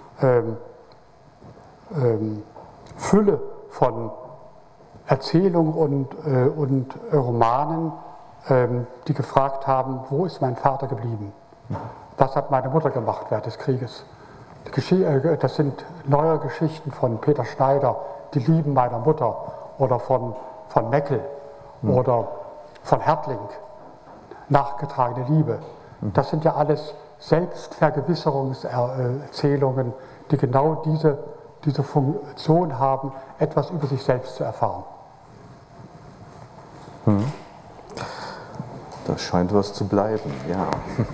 Fülle von Erzählungen und Romanen, die gefragt haben, wo ist mein Vater geblieben? Was hat meine Mutter gemacht während des Krieges? Das sind neue Geschichten von Peter Schneider, Die Lieben meiner Mutter, oder von Meckel oder von Hertling, Nachgetragene Liebe. Das sind ja alles Selbstvergewisserungserzählungen, die genau diese Funktion haben, etwas über sich selbst zu erfahren. Da scheint was zu bleiben, ja.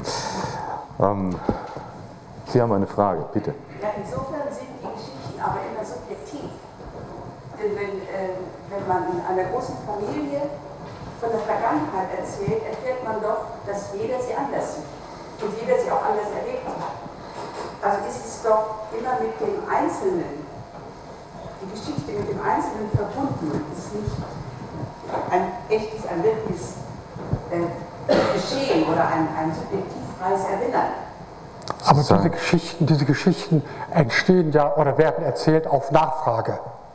Sie haben eine Frage, bitte. Ja, insofern sind die Geschichten aber immer subjektiv. Denn wenn man in einer großen Familie von der Vergangenheit erzählt, erfährt man doch, dass jeder sie anders sieht und jeder sie auch anders erlebt hat. Also ist es doch immer mit dem Einzelnen, die Geschichte mit dem Einzelnen verbunden und ist nicht ein echtes, ein wirkliches Geschehen oder ein subjektiv freies Erinnern. Aber diese Geschichten entstehen ja oder werden erzählt auf Nachfrage.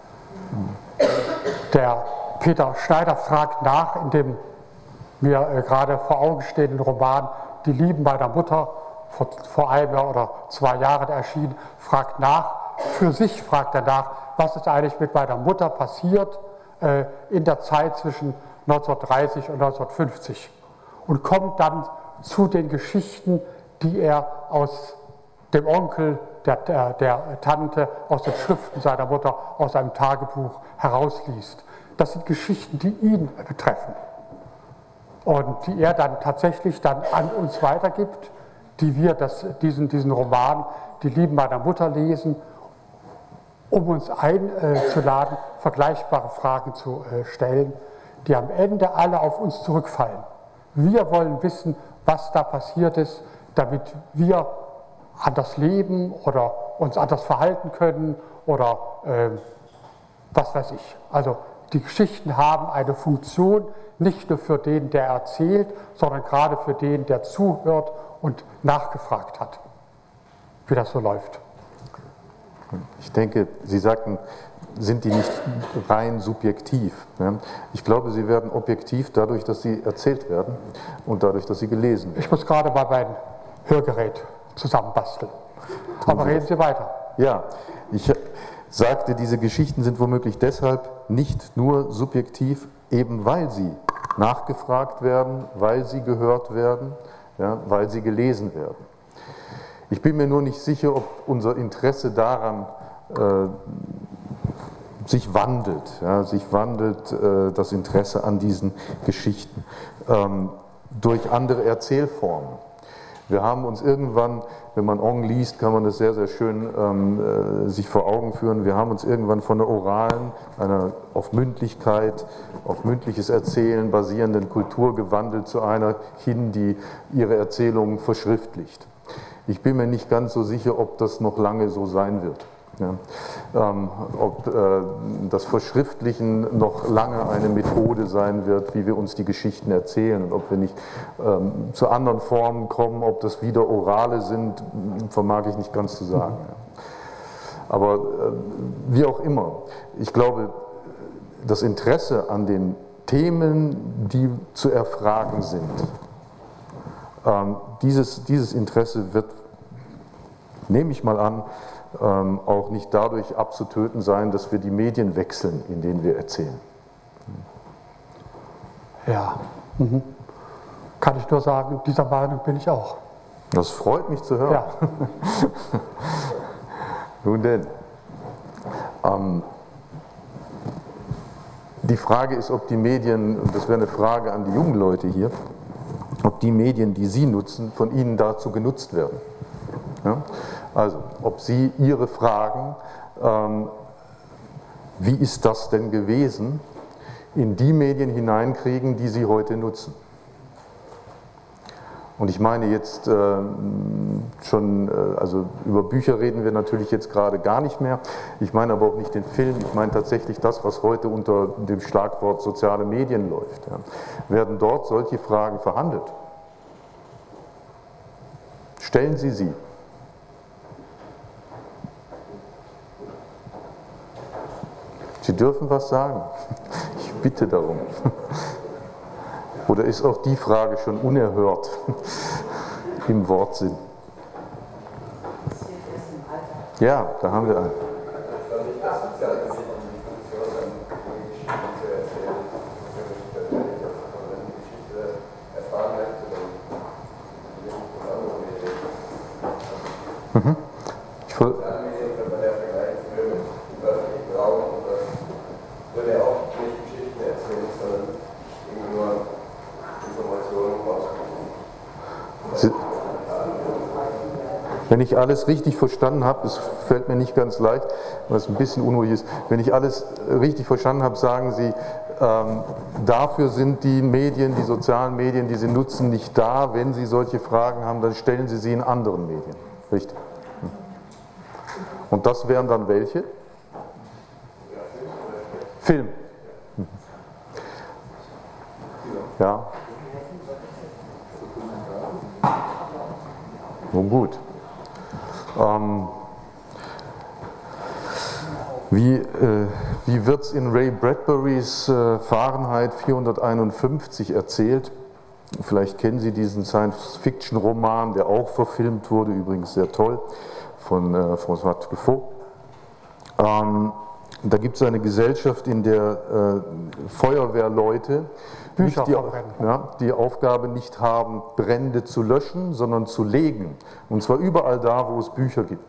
Der Peter Schneider fragt nach, in dem mir gerade vor Augen stehenden Roman Die Lieben meiner Mutter, vor einem Jahr oder 2 Jahren erschienen, fragt nach, für sich fragt er nach, was ist eigentlich mit meiner Mutter passiert in der Zeit zwischen 1930 und 1950 und kommt dann zu den Geschichten, die er aus dem Onkel, der Tante, aus den Schriften seiner Mutter, aus seinem Tagebuch herausliest. Das sind Geschichten, die ihn betreffen und die er dann tatsächlich dann an uns weitergibt, die wir diesen Roman, Die Lieben meiner Mutter, lesen, um uns einzuladen, vergleichbare Fragen zu stellen, die am Ende alle auf uns zurückfallen. Wir wollen wissen, was da passiert ist, damit wir anders leben oder uns anders verhalten können oder was weiß ich. Also die Geschichten haben eine Funktion, nicht nur für den, der erzählt, sondern gerade für den, der zuhört und nachgefragt hat, wie das so läuft. Ich denke, Sie sagten, sind die nicht rein subjektiv. Ne? Ich glaube, sie werden objektiv dadurch, dass sie erzählt werden und dadurch, dass sie gelesen werden. Ich muss gerade mal mein Hörgerät zusammenbasteln. Aber reden Sie weiter. Ja, ich sagte, diese Geschichten sind womöglich deshalb nicht nur subjektiv, eben weil sie nachgefragt werden, weil sie gehört werden, ja, weil sie gelesen werden. Ich bin mir nur nicht sicher, ob unser Interesse daran sich wandelt. Ja, sich wandelt das Interesse an diesen Geschichten durch andere Erzählformen. Wir haben uns irgendwann, wenn man Ong liest, kann man das sehr, sehr schön sich vor Augen führen. Wir haben uns irgendwann von der oralen, einer auf Mündlichkeit, auf mündliches Erzählen basierenden Kultur gewandelt zu einer hin, die ihre Erzählungen verschriftlicht. Ich bin mir nicht ganz so sicher, ob das noch lange so sein wird. Ja, ob das Verschriftlichen noch lange eine Methode sein wird, wie wir uns die Geschichten erzählen und ob wir nicht zu anderen Formen kommen, ob das wieder Orale sind, vermag ich nicht ganz zu sagen. Ja. Aber wie auch immer, ich glaube, das Interesse an den Themen, die zu erfragen sind, dieses Interesse wird, nehme ich mal an, auch nicht dadurch abzutöten sein, dass wir die Medien wechseln, in denen wir erzählen. Ja, kann ich nur sagen, dieser Meinung bin ich auch. Das freut mich zu hören. Ja. Nun denn, Die Frage ist, ob die Medien, und das wäre eine Frage an die jungen Leute hier, ob die Medien, die Sie nutzen, von Ihnen dazu genutzt werden. Ja? Also, ob Sie Ihre Fragen, wie ist das denn gewesen, in die Medien hineinkriegen, die Sie heute nutzen. Und ich meine jetzt also über Bücher reden wir natürlich jetzt gerade gar nicht mehr. Ich meine aber auch nicht den Film, ich meine tatsächlich das, was heute unter dem Schlagwort soziale Medien läuft. Ja. Werden dort solche Fragen verhandelt? Stellen Sie sie. Sie dürfen was sagen. Ich bitte darum. Oder ist auch die Frage schon unerhört im Wortsinn? Ja, da haben wir einen. Mhm. Wenn ich alles richtig verstanden habe, das fällt mir nicht ganz leicht, weil es ein bisschen unruhig ist, wenn ich alles richtig verstanden habe, sagen Sie, dafür sind die Medien, die sozialen Medien, die Sie nutzen, nicht da. Wenn Sie solche Fragen haben, dann stellen Sie sie in anderen Medien. Richtig. Und das wären dann welche? Film. Ja. Nun gut. Wie wird es in Ray Bradburys Fahrenheit 451 erzählt? Vielleicht kennen Sie diesen Science-Fiction-Roman, der auch verfilmt wurde, übrigens sehr toll, von François Truffaut. Da gibt es eine Gesellschaft, in der Feuerwehrleute die Aufgabe nicht haben, Brände zu löschen, sondern zu legen. Und zwar überall da, wo es Bücher gibt.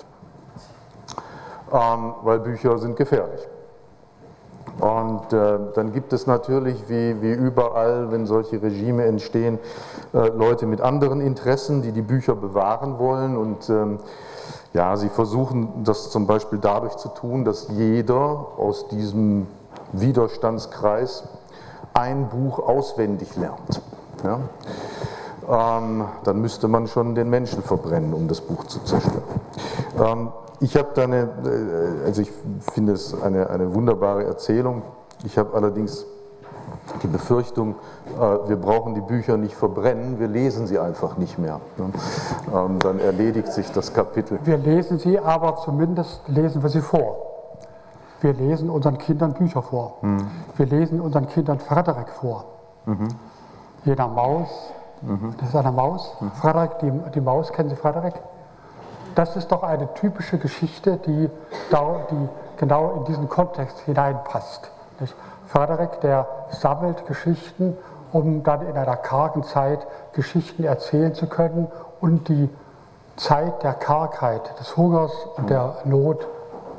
Weil Bücher sind gefährlich. Und dann gibt es natürlich, wie überall, wenn solche Regime entstehen, Leute mit anderen Interessen, die die Bücher bewahren wollen. Und ja, sie versuchen das zum Beispiel dadurch zu tun, dass jeder aus diesem Widerstandskreis ein Buch auswendig lernt. Ja? Dann müsste man schon den Menschen verbrennen, um das Buch zu zerstören. Ich habe da ich finde es eine wunderbare Erzählung. Ich habe allerdings die Befürchtung, wir brauchen die Bücher nicht verbrennen, wir lesen sie einfach nicht mehr. Dann erledigt sich das Kapitel. Wir lesen sie, aber zumindest lesen wir sie vor. Wir lesen unseren Kindern Bücher vor. Mhm. Wir lesen unseren Kindern Frederik vor. Mhm. Jeder Maus, das ist eine Maus. Mhm. Frederik, die Maus, kennen Sie Frederik? Das ist doch eine typische Geschichte, die genau in diesen Kontext hineinpasst. Nicht? Frederik, der sammelt Geschichten, um dann in einer kargen Zeit Geschichten erzählen zu können und die Zeit der Kargheit, des Hungers und der Not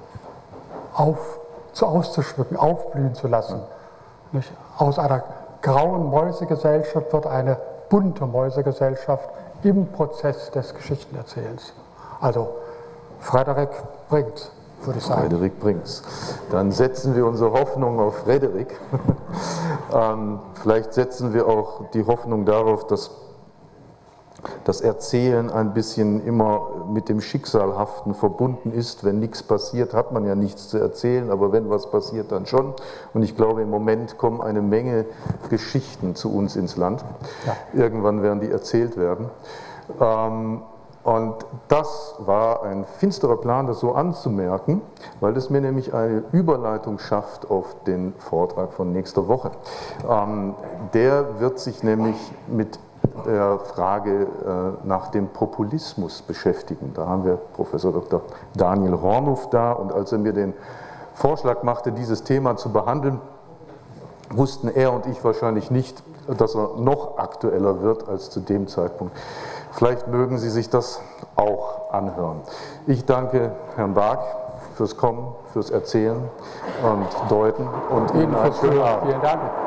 auszuschmücken, aufblühen zu lassen. Nicht? Aus einer grauen Mäusegesellschaft wird eine bunte Mäusegesellschaft im Prozess des Geschichtenerzählens. Also Frederik bringt's, würde ich sagen. Frederik bringt's. Dann setzen wir unsere Hoffnung auf Frederik. Vielleicht setzen wir auch die Hoffnung darauf, dass das Erzählen ein bisschen immer mit dem Schicksalhaften verbunden ist. Wenn nichts passiert, hat man ja nichts zu erzählen, aber wenn was passiert, dann schon. Und ich glaube, im Moment kommen eine Menge Geschichten zu uns ins Land. Ja. Irgendwann werden die erzählt werden. Und das war ein finsterer Plan, das so anzumerken, weil es mir nämlich eine Überleitung schafft auf den Vortrag von nächster Woche. Der wird sich nämlich mit der Frage nach dem Populismus beschäftigen. Da haben wir Professor Dr. Daniel Hornhof da, und als er mir den Vorschlag machte, dieses Thema zu behandeln, wussten er und ich wahrscheinlich nicht, dass er noch aktueller wird als zu dem Zeitpunkt. Vielleicht mögen Sie sich das auch anhören. Ich danke Herrn Bark fürs Kommen, fürs Erzählen und Deuten und Ihnen einen fürs schönen Zuhören. Abend. Vielen Dank.